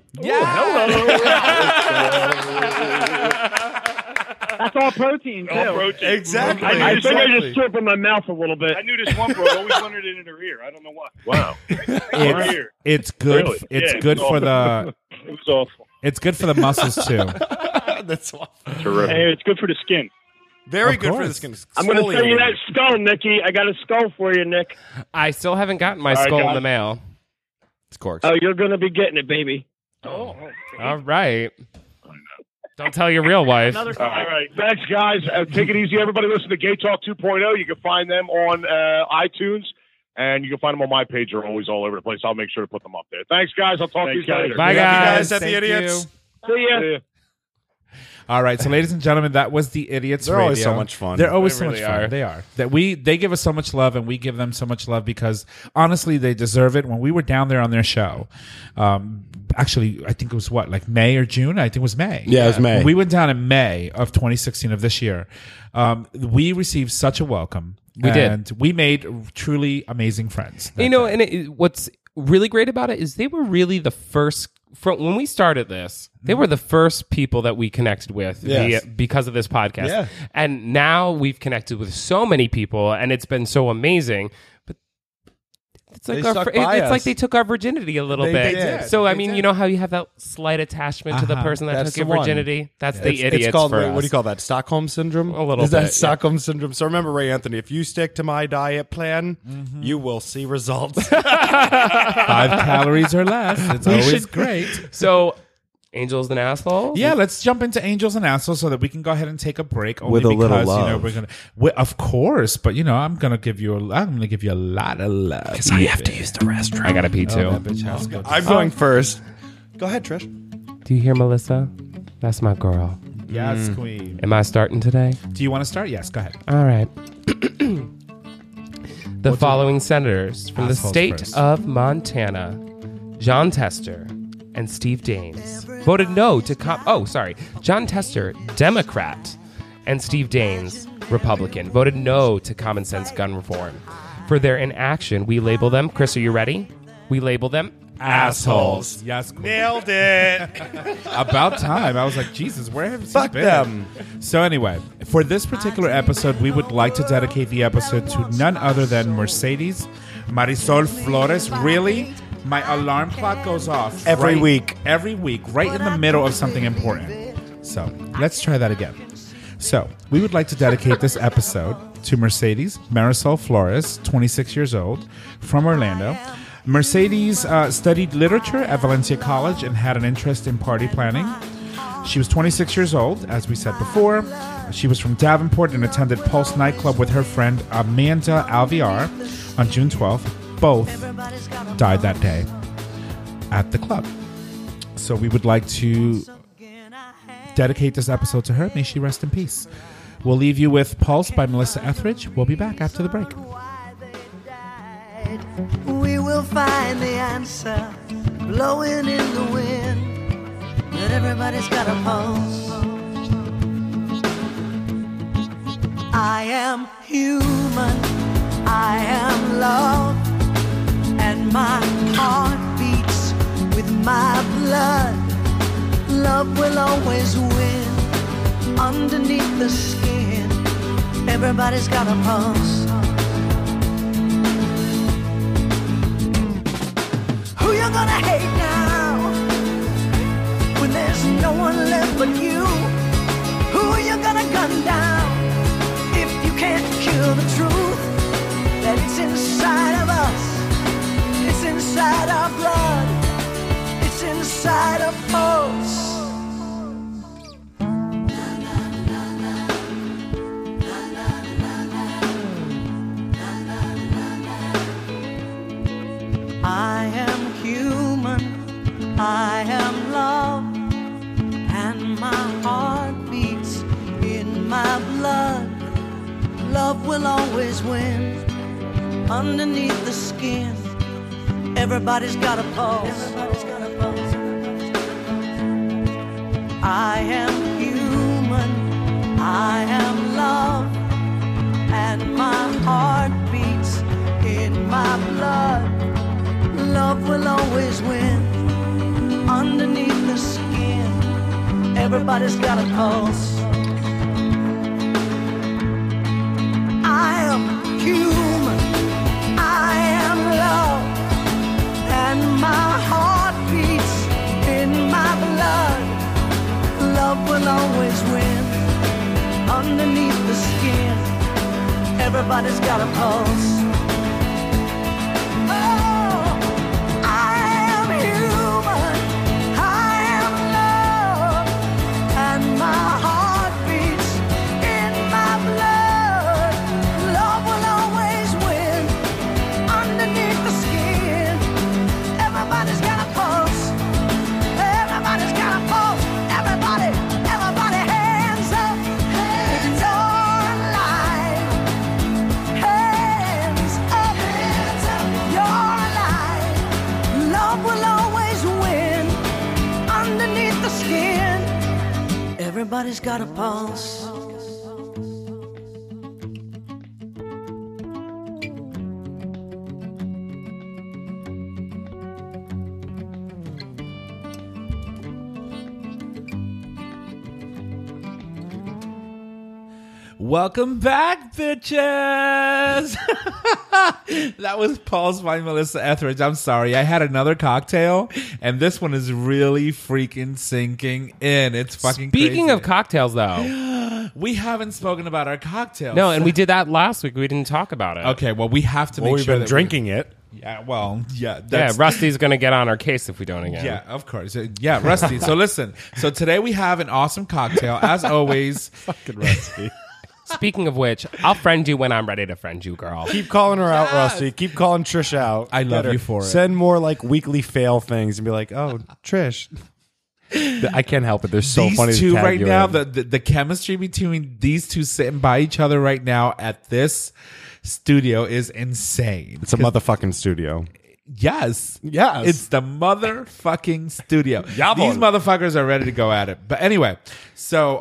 That's all protein, too. All protein. Exactly. I think I Exactly. just threw up in my mouth a little bit. I knew this one bro always wanted it in her ear. I don't know why. Wow. Right here. It's good. Really? It's Yeah, good it's for the. It was awful. It's good for the muscles too. That's awful. Terrific. Hey, it's good for the skin. Very Of good for the course. skin. I'm going to Exfoliating. send you that skull, Nicky. I got a skull for you, Nick. I still haven't gotten my right, skull in guys. the mail. It's corks. Oh, you're going to be getting it, baby. All right. Don't tell your real wife. All right. Thanks, guys. Take it easy, everybody. Listen to Gay Talk 2.0. You can find them on iTunes, and you can find them on my page. They're always all over the place. I'll make sure to put them up there. Thanks, guys. I'll talk to you Thanks, guys. later. Bye, Love you guys. at the Thank idiots. you. See ya. See ya. All right, so ladies and gentlemen, that was the Idiots They're Radio. always so much fun. They're always They so much really fun. are. They are. They give us so much love, and we give them so much love because honestly, they deserve it. When we were down there on their show, actually, I think it was like May or June. I think it was May. Yeah, it was May. When we went down in May of 2016 of this year. We received such a welcome. We did. And we made truly amazing friends. that You know, day. and what's really great about it is they were really the first. From when we started this, they were the first people that we connected with Yes. because of this podcast. Yeah. And now we've connected with so many people, and it's been so amazing. But it's like They stuck by it's us. like they took our virginity a little They bit. did. So I They mean, did. you know how you have that slight attachment to the Uh-huh. person that That's took your the one. virginity? That's the idiots It's called, for what us. do you call that? Stockholm syndrome? A little Is that bit, yeah. Stockholm syndrome? So remember, Ray Anthony, if you stick to my diet plan, you will see results. 5 calories or less. It's always great. So, angels and assholes? Yeah, let's jump into Angels and Assholes so that we can go ahead and take a break. Only With a little because, love. we're gonna, of course, but I'm gonna give you a lot of love because I have to use the restroom. I gotta pee too. that bitch has to go. I'm going first. Go ahead, Trish. Do you hear Melissa? That's my girl. Yes, queen. Am I starting today? Do you want to start? Yes, go ahead. All right. The following senators from the Assholes state first. of Montana, John Tester and Steve Daines, voted no to John Tester, Democrat, and Steve Daines, Republican, voted no to common sense gun reform. For their inaction, we label them, Chris, are you ready? We label them assholes. Yes, queen. Nailed it. About time. I was like, Jesus, where have you Fuck been? them. So anyway, for this particular episode, we would like to dedicate the episode to none other than Mercedes Marisol Flores. Really? My alarm clock goes off Every week. Every week, right in the middle of something important. So let's try that again. So we would like to dedicate this episode to Mercedes Marisol Flores, 26 years old, from Orlando. Mercedes studied literature at Valencia College and had an interest in party planning. She was 26 years old, as we said before. She was from Davenport and attended Pulse nightclub with her friend Amanda Alviar on June 12th. Both died that day at the club. So we would like to dedicate this episode to her. May she rest in peace. We'll leave you with Pulse by Melissa Etheridge. We'll be back after the break. We will find the answer blowing in the wind, that everybody's got a pulse. I am human, I am love, and my heart beats with my blood. Love will always win underneath the skin. Everybody's got a pulse. Who you gonna hate now when there's no one left but you? Who you gonna gun down if you can't kill the truth that it's inside of us? It's inside our blood. It's inside of us. I am human, I am love, and my heart beats in my blood. Love will always win underneath the skin. Everybody's got a pulse. I am human, I am love, and my heart beats in my blood. Love will always win underneath the skin. Everybody's got a pulse. I am human, I am love, and my heart beats in my blood. Love will always win underneath the skin. Everybody's got a pulse. Everybody's got a pulse. Welcome back, bitches. That was Pulse by Melissa Etheridge. I'm sorry. I had another cocktail, and this one is really freaking sinking in. It's fucking Speaking crazy. of cocktails, though. We haven't spoken about our cocktails. No, and we did that last week. We didn't talk about it. Okay, well, we have to make We've sure been that drinking it. Yeah, well, yeah. Yeah, Rusty's going to get on our case if we don't again. Yeah, of course. Yeah, Rusty. So listen. So today we have an awesome cocktail, as always. Fucking Rusty. Speaking of which, I'll friend you when I'm ready to friend you, girl. Keep calling her out, Rusty. Keep calling Trish out. I love Get her. you for it. Send more like weekly fail things and be like, oh, Trish. I can't help it. They're so These funny to two tag right you now, in. the chemistry between these two sitting by each other right now at this studio is insane. It's a motherfucking studio. Yes. Yes. It's the motherfucking studio. Jawohl. These motherfuckers are ready to go at it. But anyway, so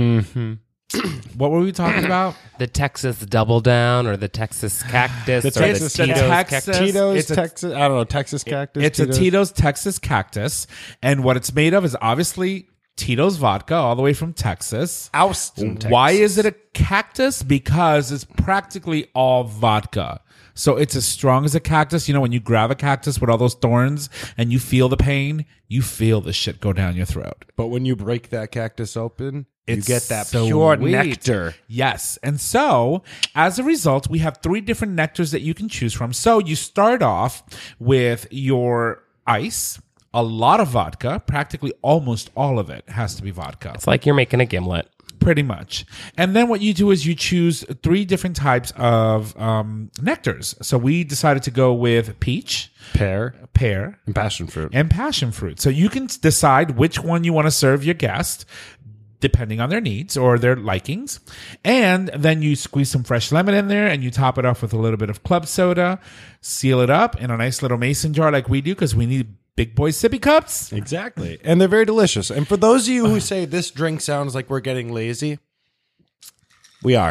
what were we talking about? The Texas Double Down or the Texas Cactus The or Texas- the Tito's Texas- Cactus. Tito's It's a- Texas. I don't know. Texas cactus. It's a Tito's Texas cactus. And what it's made of is obviously Tito's vodka, all the way from Texas. Austin, Texas. Why is it a cactus? Because it's practically all vodka. So it's as strong as a cactus. You know, when you grab a cactus with all those thorns and you feel the pain, you feel the shit go down your throat. But when you break that cactus open, you It's get that so pure sweet. nectar. Yes. And so, as a result, we have 3 different nectars that you can choose from. So you start off with your ice, a lot of vodka, practically almost all of it has to be vodka. It's like you're making a gimlet. Pretty much. And then what you do is you choose 3 different types of nectars. So we decided to go with peach, Pear pear, and passion fruit. and passion fruit. So you can decide which one you want to serve your guest depending on their needs or their likings. And then you squeeze some fresh lemon in there and you top it off with a little bit of club soda, seal it up in a nice little mason jar like we do because we need big boy sippy cups. Exactly. And they're very delicious. And for those of you who say this drink sounds like we're getting lazy, we are.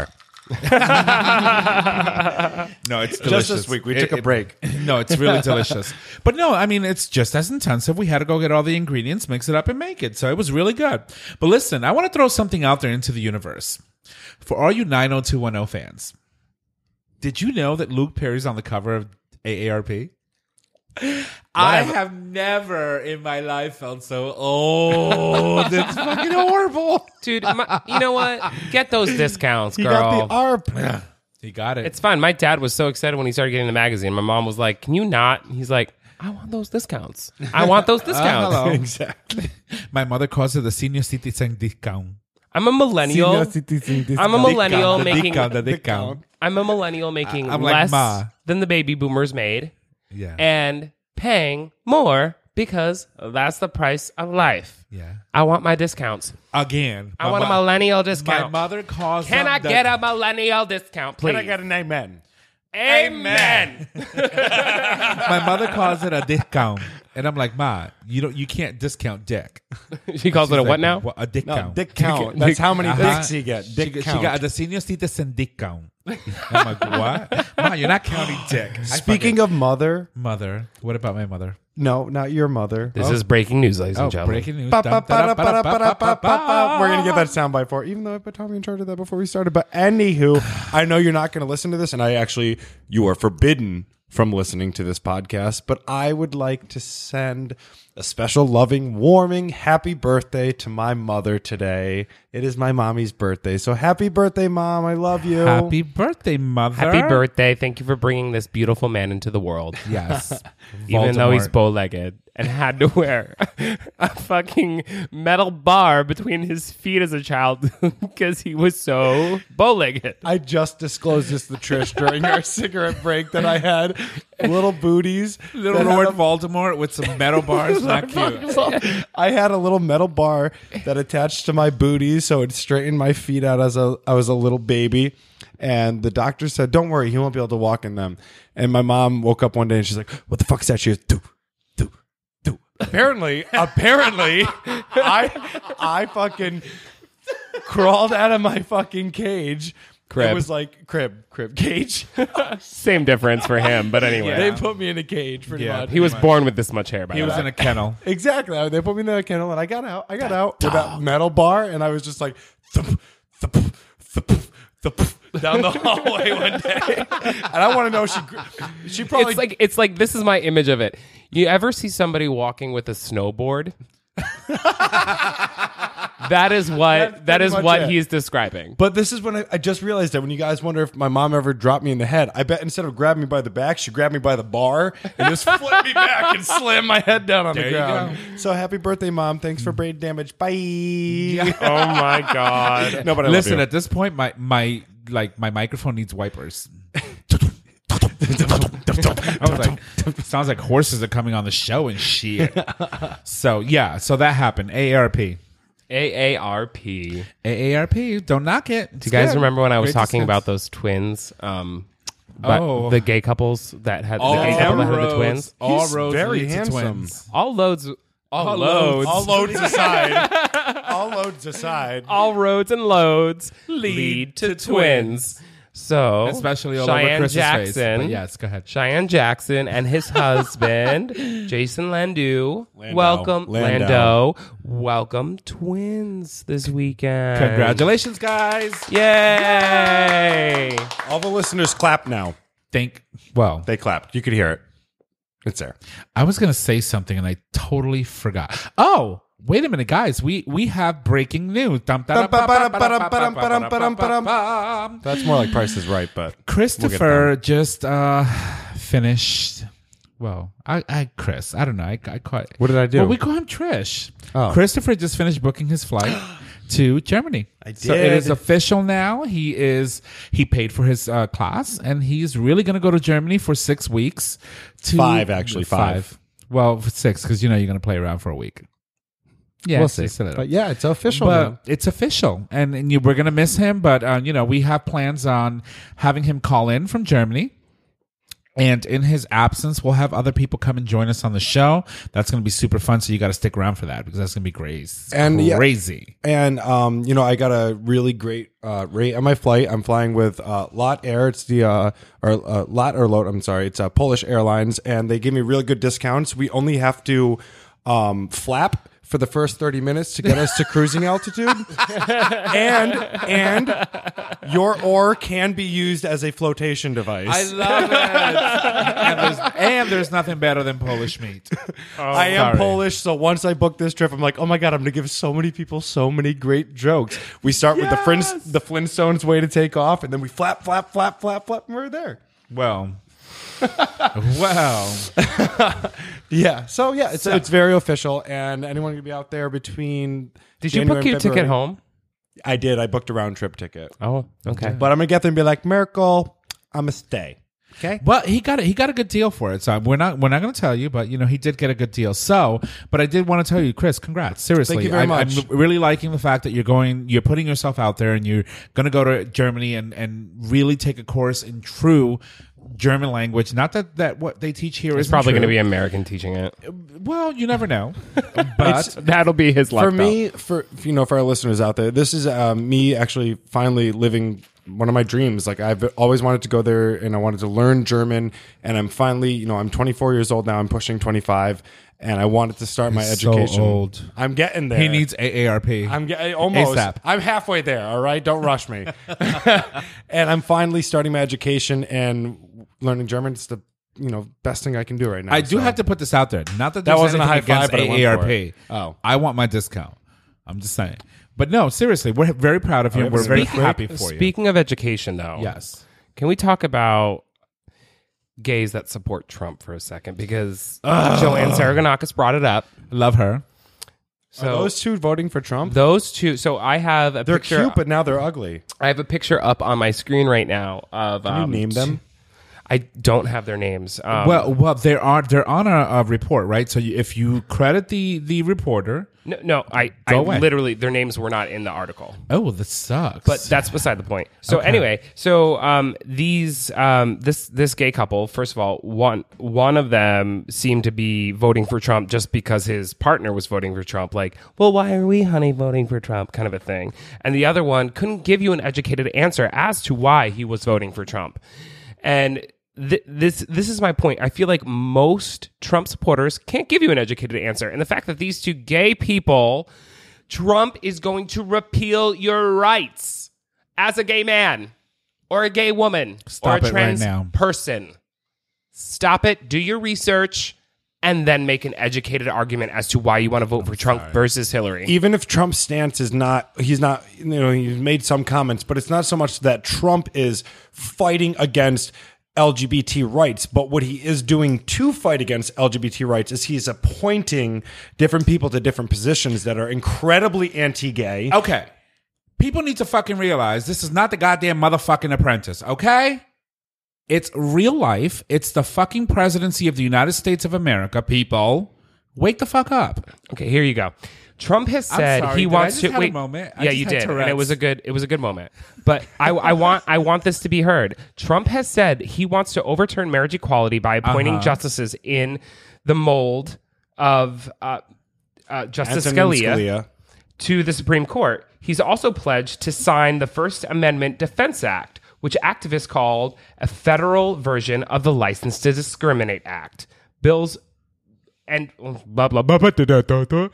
No, it's delicious. Just this week, we took a break. No, it's really delicious. But no, I mean, it's just as intensive. We had to go get all the ingredients, mix it up, and make it. So it was really good. But listen, I want to throw something out there into the universe. For all you 90210 fans, did you know that Luke Perry's on the cover of AARP? I have never in my life felt so old. It's fucking horrible. Dude, you know what? Get those discounts, girl. He got the ARP. He got it. It's fine. My dad was so excited when he started getting the magazine. My mom was like, can you not? He's like, I want those discounts. I want those discounts. Hello. Exactly. My mother calls it the senior citizen discount. I'm a millennial. I'm a millennial making. The discount. I'm a millennial making I'm like less Ma. than the baby boomers made, Yeah. and paying more because that's the price of life. Yeah. I want my discounts. Again. I want a millennial discount. My mother calls Can them I the- get a millennial discount, please? Can I get an amen? Amen. My mother calls it a discount. And I'm like, Ma, you can't discount dick. She calls it a what now? A dick No, count. dick count. That's how many Uh-huh. dicks you get. She Dick count. got the senior citizen dick count. I'm like, what? Ma, you're not counting dick. Speaking of mother, mother, what about my mother? no, not your mother. This is breaking news, ladies and gentlemen. Breaking news. We're going to get that soundbite for it, even though I put Tommy in charge of that before we started. But anywho, I know you're not going to listen to this, and you are forbidden from listening to this podcast, but I would like to send a special, loving, warming, happy birthday to my mother today. It is my mommy's birthday. So happy birthday, Mom. I love you. Happy birthday, mother. Happy birthday. Thank you for bringing this beautiful man into the world. Yes. Even though he's Voldemort. bow-legged and had to wear a fucking metal bar between his feet as a child because he was so bow-legged. I just disclosed this to Trish during our cigarette break that I had little booties. Little that Lord had a- Voldemort with some metal bars. Not cute. I had a little metal bar that attached to my booties, so it straightened my feet out as I was a little baby. And the doctor said, "Don't worry, he won't be able to walk in them." And my mom woke up one day and she's like, "What the fuck is that?" She goes, "Do." Apparently, I fucking crawled out of my fucking cage. Crib. It was like crib cage. Same difference for him, but anyway. They put me in a cage pretty Yeah. much. He was born with this much hair, by He the was way. in a kennel. Exactly. They put me in the kennel, and I got out with that metal bar, and I was just like thump, thump, thump, thump, down the hallway one day. And I want to know she probably It's like this is my image of it. You ever see somebody walking with a snowboard? That is what pretty much it. he's describing. But this is when I just realized that when you guys wonder if my mom ever dropped me in the head, I bet instead of grabbing me by the back, she grabbed me by the bar and just flipped me back and slammed my head down on There the you ground. So happy birthday, Mom. Thanks for brain damage. Bye. Oh my god. No, but I Listen, love you. at this point, my microphone needs wipers. I was like, sounds like horses are coming on the show and shit. So that happened. AARP. AARP. Don't knock it. Do you guys remember when I was talking about those twins? Oh. The gay couples that had the gay couple that had the twins. All He's roads very lead to handsome. twins. All loads aside. All loads aside. All roads and loads lead to twins. So, Especially all Cheyenne over Chris's Jackson, face. But yes, go ahead. Cheyenne Jackson and his husband, Jason Landau. Lando. Welcome, Lando. Welcome, twins this weekend. Congratulations, guys. Yay! All the listeners clap now. They clapped. You could hear it. It's there. I was going to say something and I totally forgot. Oh, wait a minute, guys. We have breaking news. That's more like Price is Right, but Christopher just finished. Well, Chris. I don't know. I call it. What did I do? Well, we call him Trish. Oh. Christopher just finished booking his flight to Germany. So it is official now. He paid for his class, and he's really going to go to Germany for 6 weeks. Five. Well, 6 because you're going to play around for a week. Yeah, we'll 6 see. a little. But yeah, it's official now. But it's official, and we're going to miss him. But we have plans on having him call in from Germany, And in his absence, we'll have other people come and join us on the show. That's going to be super fun. So you got to stick around for that because that's going to be crazy. Crazy. And, I got a really great rate on my flight. I'm flying with Lot Air. It's the, it's Polish Airlines. And they give me really good discounts. We only have to flap for the first 30 minutes to get us to cruising altitude. and your oar can be used as a flotation device. I love it. and there's nothing better than Polish meat. I am Polish, so once I book this trip, I'm like, oh my God, I'm going to give so many people so many great jokes. We start with the Flintstones way to take off, and then we flap, flap, flap, flap, flap, and we're there. Well... wow. Yeah. So yeah, it's very official, and anyone can be out there between. Did January you book your ticket home? I did. I booked a round trip ticket. Oh, okay. But I'm gonna get there and be like, Merkel, I'm gonna stay. Okay. Well, he got a good deal for it. So we're not going to tell you, but he did get a good deal. So, but I did want to tell you, Chris, congrats. Seriously. Thank you very much. I'm really liking the fact that you're putting yourself out there and you're going to go to Germany and really take a course in true German language. Not that what they teach here is probably going to be American teaching it. Well, you never know. But that'll be his luck. For me, for our listeners out there, this is me actually finally living one of my dreams. Like, I've always wanted to go there and I wanted to learn German, and I'm finally, I'm 24 years old now. I'm pushing 25. And I wanted to start my education. So old. I'm getting there. He needs AARP. I'm almost. ASAP. I'm halfway there. All right, don't rush me. And I'm finally starting my education and learning German. It's the best thing I can do right now. I do have to put this out there. Not that that wasn't a high five, but AARP. Oh, I want my discount. I'm just saying. But no, seriously, we're very proud of you. We're very happy for you. Speaking of education, though, yes, can we talk about gays that support Trump for a second? Because Joanne Saraganakis brought it up. Love her. So, are those two voting for Trump? Those two. So I have a They're picture. Cute, but now they're ugly. I have a picture up on my screen right now of. Can you name them? I don't have their names. Well, they're on a report, right? So if you credit the reporter, no, I literally their names were not in the article. Oh, that sucks. But that's beside the point. So anyway, this gay couple, first of all, one of them seemed to be voting for Trump just because his partner was voting for Trump. Like, well, why are we, honey, voting for Trump? Kind of a thing. And the other one couldn't give you an educated answer as to why he was voting for Trump. And this is my point. I feel like most Trump supporters can't give you an educated answer. And the fact that these two gay people, Trump is going to repeal your rights as a gay man or a gay woman or a trans person. Stop it. Do your research. And then make an educated argument as to why you want to vote for Trump versus Hillary. Even if Trump's stance is he's made some comments, but it's not so much that Trump is fighting against LGBT rights, but what he is doing to fight against LGBT rights is he's appointing different people to different positions that are incredibly anti-gay. Okay. People need to fucking realize this is not the goddamn motherfucking Apprentice, okay? It's real life. It's the fucking presidency of the United States of America, people. Wake the fuck up. Okay, here you go. Trump has said he wants to wait. A moment? Yeah, you did, and it was a good moment. But I want this to be heard. Trump has said he wants to overturn marriage equality by appointing justices in the mold of Justice Scalia to the Supreme Court. He's also pledged to sign the First Amendment Defense Act, which activists called a federal version of the License to Discriminate Act. Bills and blah blah blah blah.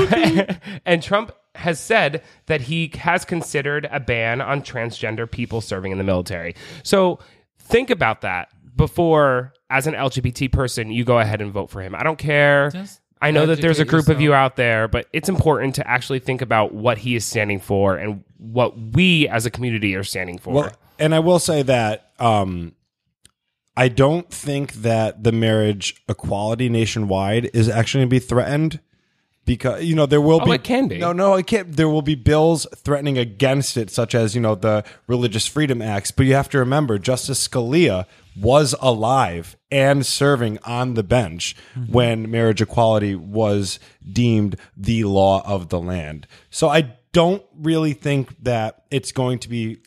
And Trump has said that he has considered a ban on transgender people serving in the military. So think about that before, as an LGBT person, you go ahead and vote for him. I don't care. I know that there's a group of you out there, but it's important to actually think about what he is standing for and what we as a community are standing for. Well, and I will say that I don't think that the marriage equality nationwide is actually going to be threatened because, there will be. It can be. No, it can't. There will be bills threatening against it, such as, the Religious Freedom Acts. But you have to remember, Justice Scalia was alive and serving on the bench when marriage equality was deemed the law of the land. So I don't really think that it's going to be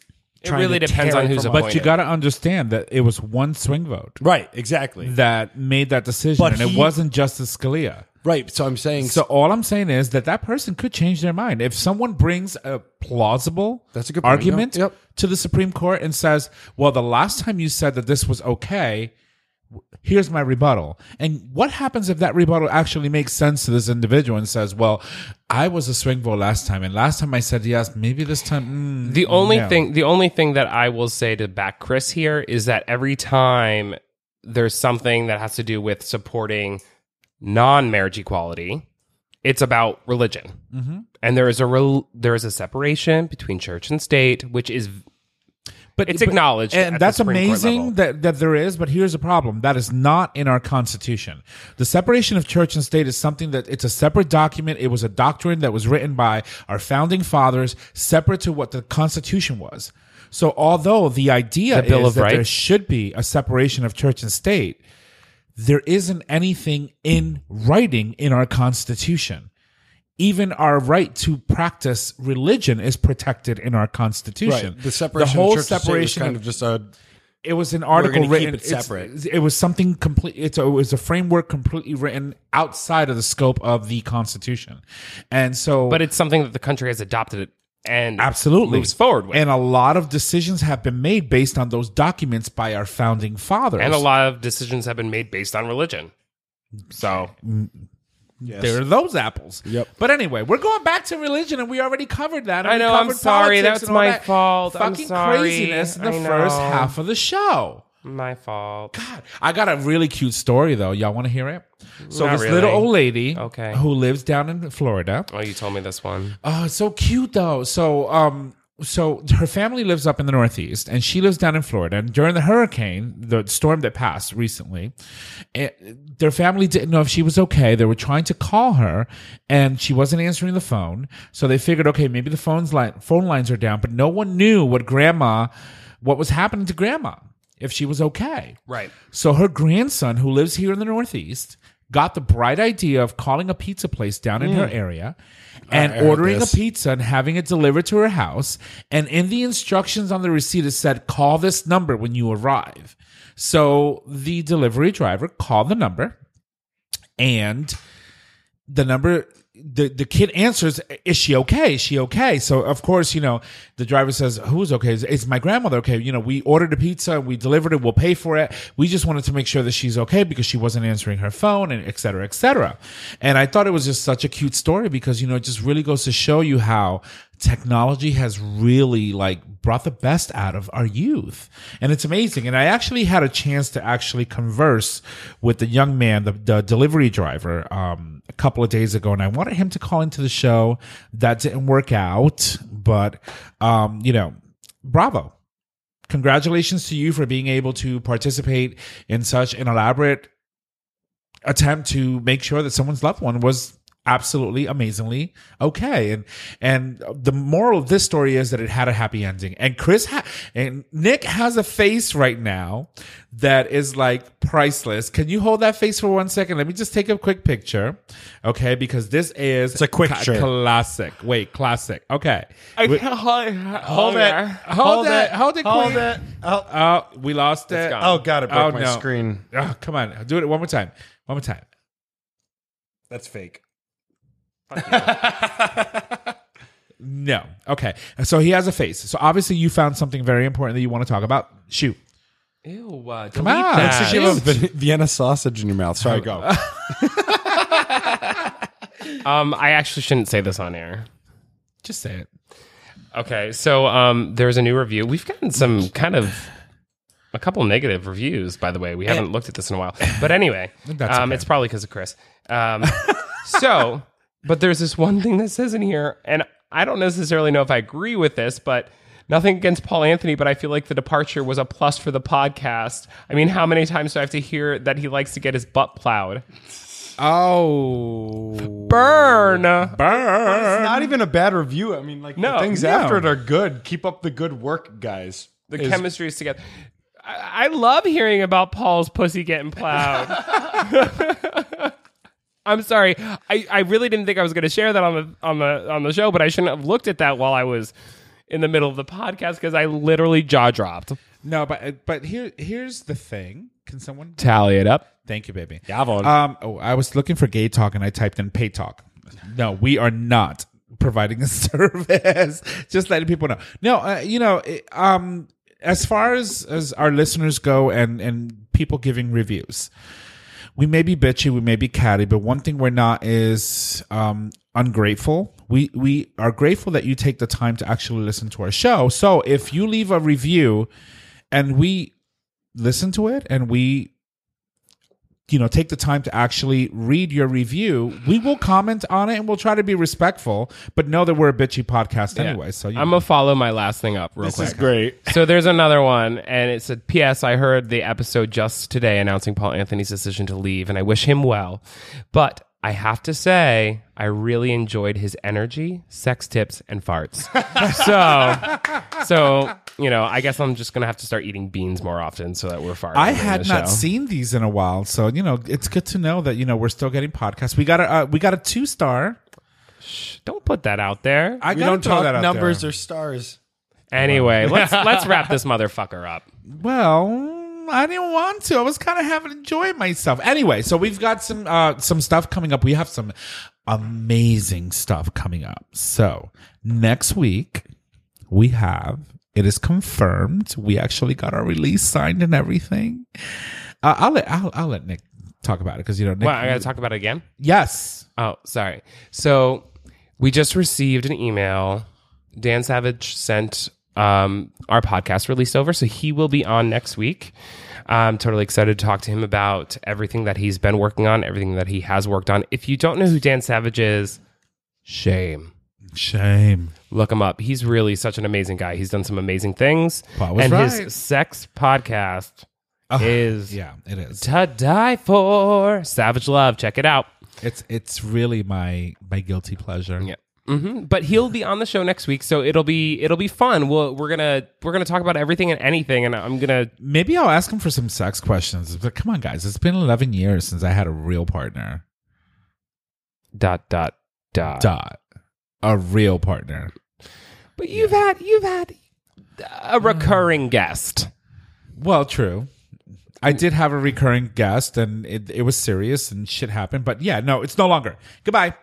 It really depends on who's But you appointed. got to understand that it was one swing vote Right, exactly. that made that decision, But and it he- wasn't Justice Scalia. Right, so I'm saying So all I'm saying is that person could change their mind if someone brings a plausible That's a good point. argument Yep. to the Supreme Court and says, "Well, the last time you said that this was okay, here's my rebuttal." And what happens if that rebuttal actually makes sense to this individual and says, "Well, I was a swing vote last time, and last time I said yes, maybe this time." The only no." thing that I will say to back Chris here is that every time there's something that has to do with supporting non-marriage equality, it's about religion, and there is a separation between church and state, which is it's acknowledged, and at the that's Supreme Court amazing level. that there is. But here's the problem: that is not in our Constitution. The separation of church and state is something that it's a separate document. It was a doctrine that was written by our founding fathers, separate to what the Constitution was. So, although the idea The Bill is of that there Rights? should be a separation of church and state, there isn't anything in writing in our Constitution. Even our right to practice religion is protected in our Constitution. right, the separation whole of church and state was separation kind of just a it was an article gonna keep written. it separate. It was something complete. It was a framework completely written outside of the scope of the Constitution, and so. But it's something that the country has adopted and absolutely moves forward with. and a lot of decisions have been made based on those documents by our founding fathers, And a lot of decisions have been made based on religion. So There are those apples. Yep. But anyway, we're going back to religion, and we already covered that. and I we know, I'm covered sorry. politics That's and all my that fault. I'm Fucking sorry. craziness in the I first know. half of the show. my fault. I got a really cute story though. Y'all want to hear it? So Not this really. little old lady, Okay. who lives down in Florida. Oh, you told me this one. Oh, it's so cute though. So her family lives up in the Northeast, and she lives down in Florida. And during the hurricane, the storm that passed recently, their family didn't know if she was okay. They were trying to call her, and she wasn't answering the phone. So they figured, okay, maybe the phone lines are down. But no one knew what was happening to Grandma, if she was okay. Right. So her grandson, who lives here in the Northeast, got the bright idea of calling a pizza place down in her area and I heard ordering this. a pizza and having it delivered to her house. And in the instructions on the receipt, it said, call this number when you arrive. So the delivery driver called the number, and the number, the kid answers, is she okay? Is she okay? So of course, the driver says, who's okay? It's my grandmother. Okay. We ordered a pizza, we delivered it, we'll pay for it. We just wanted to make sure that she's okay because she wasn't answering her phone, and et cetera, et cetera. And I thought it was just such a cute story because, it just really goes to show you how technology has really brought the best out of our youth. And it's amazing. And I actually had a chance to actually converse with the young man, the delivery driver, a couple of days ago. And I wanted him to call into the show. That didn't work out, but, bravo. Congratulations to you for being able to participate in such an elaborate attempt to make sure that someone's loved one was absolutely amazingly okay. And the moral of this story is that it had a happy ending. And and Nick has a face right now that is priceless. Can you hold that face for 1 second? Let me just take a quick picture. Okay, because this is It's a quick shirt. classic. Wait, classic. Okay. Hold it, Queen. Oh, we lost it. gone. Oh god, it broke my no. screen. Oh, come on. Do it one more time. One more time. That's fake. No. Okay. So he has a face. So obviously you found something very important that you want to talk about. Shoot. Ew, Come delete on. that. Looks like you have a Vienna sausage in your mouth. Sorry, go. I actually shouldn't say this on air. Just say it. Okay, so there's a new review. We've gotten some a couple negative reviews, by the way. We haven't looked at this in a while. But anyway, That's okay. it's probably because of Chris. But there's this one thing that says in here, and I don't necessarily know if I agree with this, but nothing against Paul Anthony, but I feel like the departure was a plus for the podcast. I mean, how many times do I have to hear that he likes to get his butt plowed? Oh. Burn! It's not even a bad review. I mean, No, the things no. after it are good. Keep up the good work, guys. The chemistry is together. I love hearing about Paul's pussy getting plowed. I'm sorry. I really didn't think I was going to share that on the show, but I shouldn't have looked at that while I was in the middle of the podcast because I literally jaw dropped. No, but here's the thing. Can someone Tally it up? Thank you, baby. Jawohl. I was looking for gay talk and I typed in pay talk. No, we are not providing a service. Just letting people know. No, as far as our listeners go and people giving reviews, we may be bitchy, we may be catty, but one thing we're not is ungrateful. We are grateful that you take the time to actually listen to our show. So if you leave a review and we listen to it and we take the time to actually read your review, we will comment on it and we'll try to be respectful, but know that we're a bitchy podcast anyway. So I'm going to follow my last thing up real quick. This is great. So there's another one, and it said, P.S. I heard the episode just today announcing Paul Anthony's decision to leave, and I wish him well. But I have to say, I really enjoyed his energy, sex tips, and farts. So I guess I'm just going to have to start eating beans more often so that we're farting. I had not seen these in a while, so it's good to know that we're still getting podcasts. We got a 2-star. Shh, don't put that out there. We don't talk numbers or stars. Anyway, let's wrap this motherfucker up. Well, I didn't want to. I was kind of enjoying myself. Anyway, so we've got some stuff coming up. We have some amazing stuff coming up. So next week it is confirmed. We actually got our release signed and everything. I'll let Nick talk about it because Nick. Well, I got to talk about it again. Yes. Oh, sorry. So we just received an email. Dan Savage sent our podcast release over, so he will be on next week. I'm totally excited to talk to him about everything that he's been working on, everything that he has worked on. If you don't know who Dan Savage is, shame. Look him up. He's really such an amazing guy. He's done some amazing things. His sex podcast is it is to die for. Savage Love. Check it out. It's really my guilty pleasure. Yeah. Mm-hmm. But he'll be on the show next week, so it'll be fun. We're gonna talk about everything and anything, and maybe I'll ask him for some sex questions. But come on, guys, it's been 11 years since I had a real partner. ... A real partner. But you've had a recurring guest. Well, true. I did have a recurring guest, and it was serious, and shit happened. But yeah, no, it's no longer. Goodbye.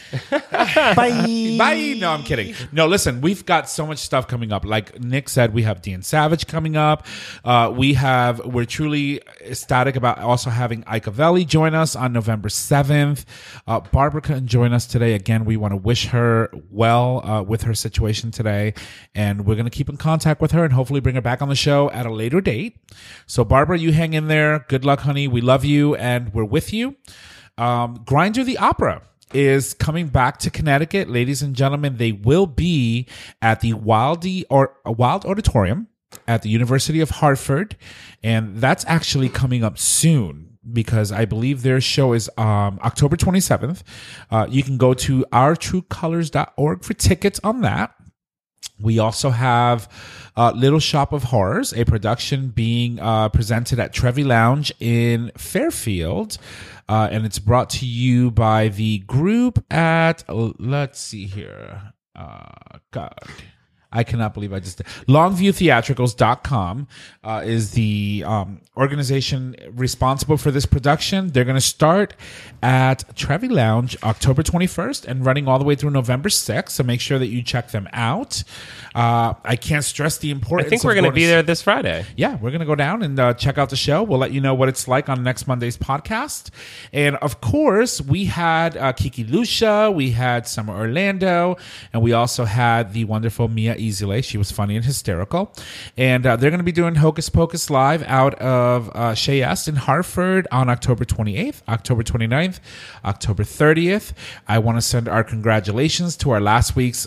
Bye. No, I'm kidding. No, listen, we've got so much stuff coming up. Like Nick said, we have Dan Savage coming up. We're truly ecstatic about also having Ike Avelli join us on November 7th. Barbara couldn't join us today. Again, we want to wish her well with her situation today, and we're going to keep in contact with her and hopefully bring her back on the show at a later date. So Barbara, you hang in there. Good luck, honey. We love you and we're with you. Grinder the Opera is coming back to Connecticut. Ladies and gentlemen, they will be at the Wild Auditorium at the University of Hartford, and that's actually coming up soon because I believe their show is October 27th. You can go to ourtruecolors.org for tickets on that. We also have Little Shop of Horrors, a production being presented at Trevi Lounge in Fairfield. And it's brought to you by the group at, let's see here. God, I cannot believe I just did. LongviewTheatricals.com is the organization responsible for this production. They're going to start at Trevi Lounge October 21st and running all the way through November 6th. So make sure that you check them out. I can't stress the importance. I think we're going to be there this Friday. Yeah, we're going to go down and check out the show. We'll let you know what it's like on next Monday's podcast. And of course, we had Kiki Lucia, we had Summer Orlando, and we also had the wonderful Mia Easily. She was funny and hysterical. And they're going to be doing Hocus Pocus Live out of Chez Est in Hartford on October 28th, October 29th, October 30th. I want to send our congratulations to our last week's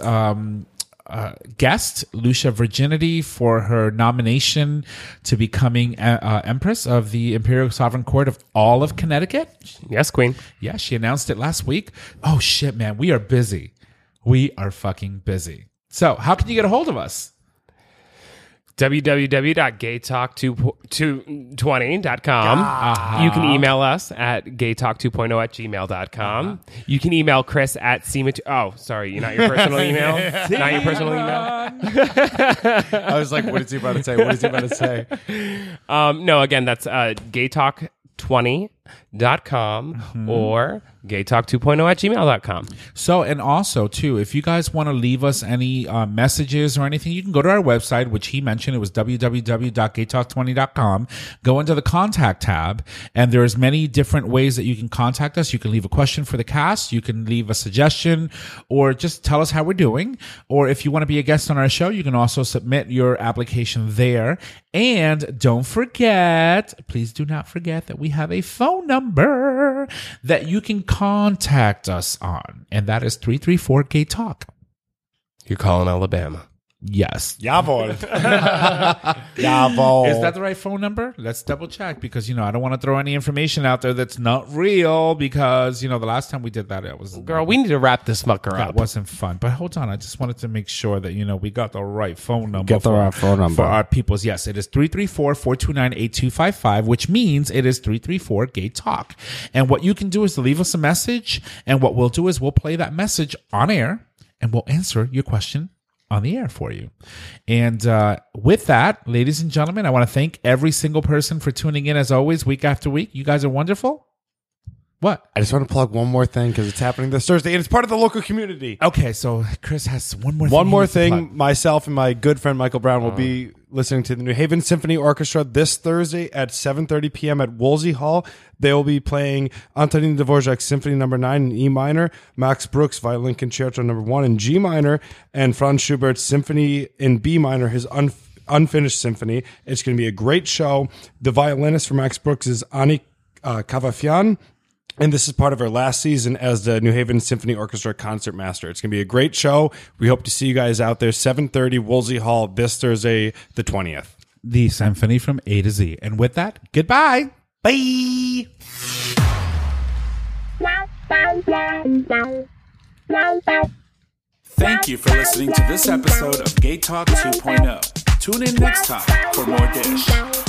guest, Lucia Virginity, for her nomination to becoming Empress of the Imperial Sovereign Court of all of Connecticut. Yes, Queen. Yeah, she announced it last week. Oh, shit, man. We are busy. We are fucking busy. So how can you get a hold of us? www.gaytalk220.com. You can email us at gaytalk2.0@gmail.com. You can email Chris at Seema. Oh, sorry, not your personal email. Not your personal email. I was like, what is he about to say? What is he about to say? No, again, that's gaytalk20.com or gaytalk2.0@gmail.com. So, and also, too, if you guys want to leave us any messages or anything, you can go to our website, which he mentioned. It was www.gaytalk20.com. Go into the contact tab, and there's many different ways that you can contact us. You can leave a question for the cast. You can leave a suggestion, or just tell us how we're doing. Or if you want to be a guest on our show, you can also submit your application there. And don't forget, please do not forget that we have a phone number that you can contact us on, and that is 334-GAY-TALK. You're calling Alabama. Yes. Jawohl. Jawohl. Is that the right phone number? Let's double check, because, I don't want to throw any information out there that's not real, because, the last time we did that, it was... Girl, we need to wrap this mucker That up. wasn't fun. But hold on. I just wanted to make sure that, we got the right phone number. Get the right phone number. For our peoples. Yes, it is 334-429-8255, which means it is 334-GAY-TALK. And what you can do is to leave us a message, and what we'll do is we'll play that message on air, and we'll answer your question on the air for you. And with that, ladies and gentlemen, I want to thank every single person for tuning in, as always, week after week. You guys are wonderful. What? I just want to plug one more thing, because it's happening this Thursday, and it's part of the local community. Okay, so Chris has one more thing. One more he needs to thing. plug. Myself and my good friend Michael Brown will be listening to the New Haven Symphony Orchestra this Thursday at 7:30 p.m. at Woolsey Hall. They will be playing Antonin Dvorak's Symphony No. 9 in E minor, Max Bruch's Violin Concerto No. 1 in G minor, and Franz Schubert's Symphony in B minor, his unfinished symphony. It's going to be a great show. The violinist for Max Bruch's is Ani Kavafian. And this is part of our last season as the New Haven Symphony Orchestra concertmaster. It's going to be a great show. We hope to see you guys out there. 7:30 Woolsey Hall this Thursday, the 20th. The symphony from A to Z. And with that, goodbye. Bye. Thank you for listening to this episode of Gay Talk 2.0. Tune in next time for more dish.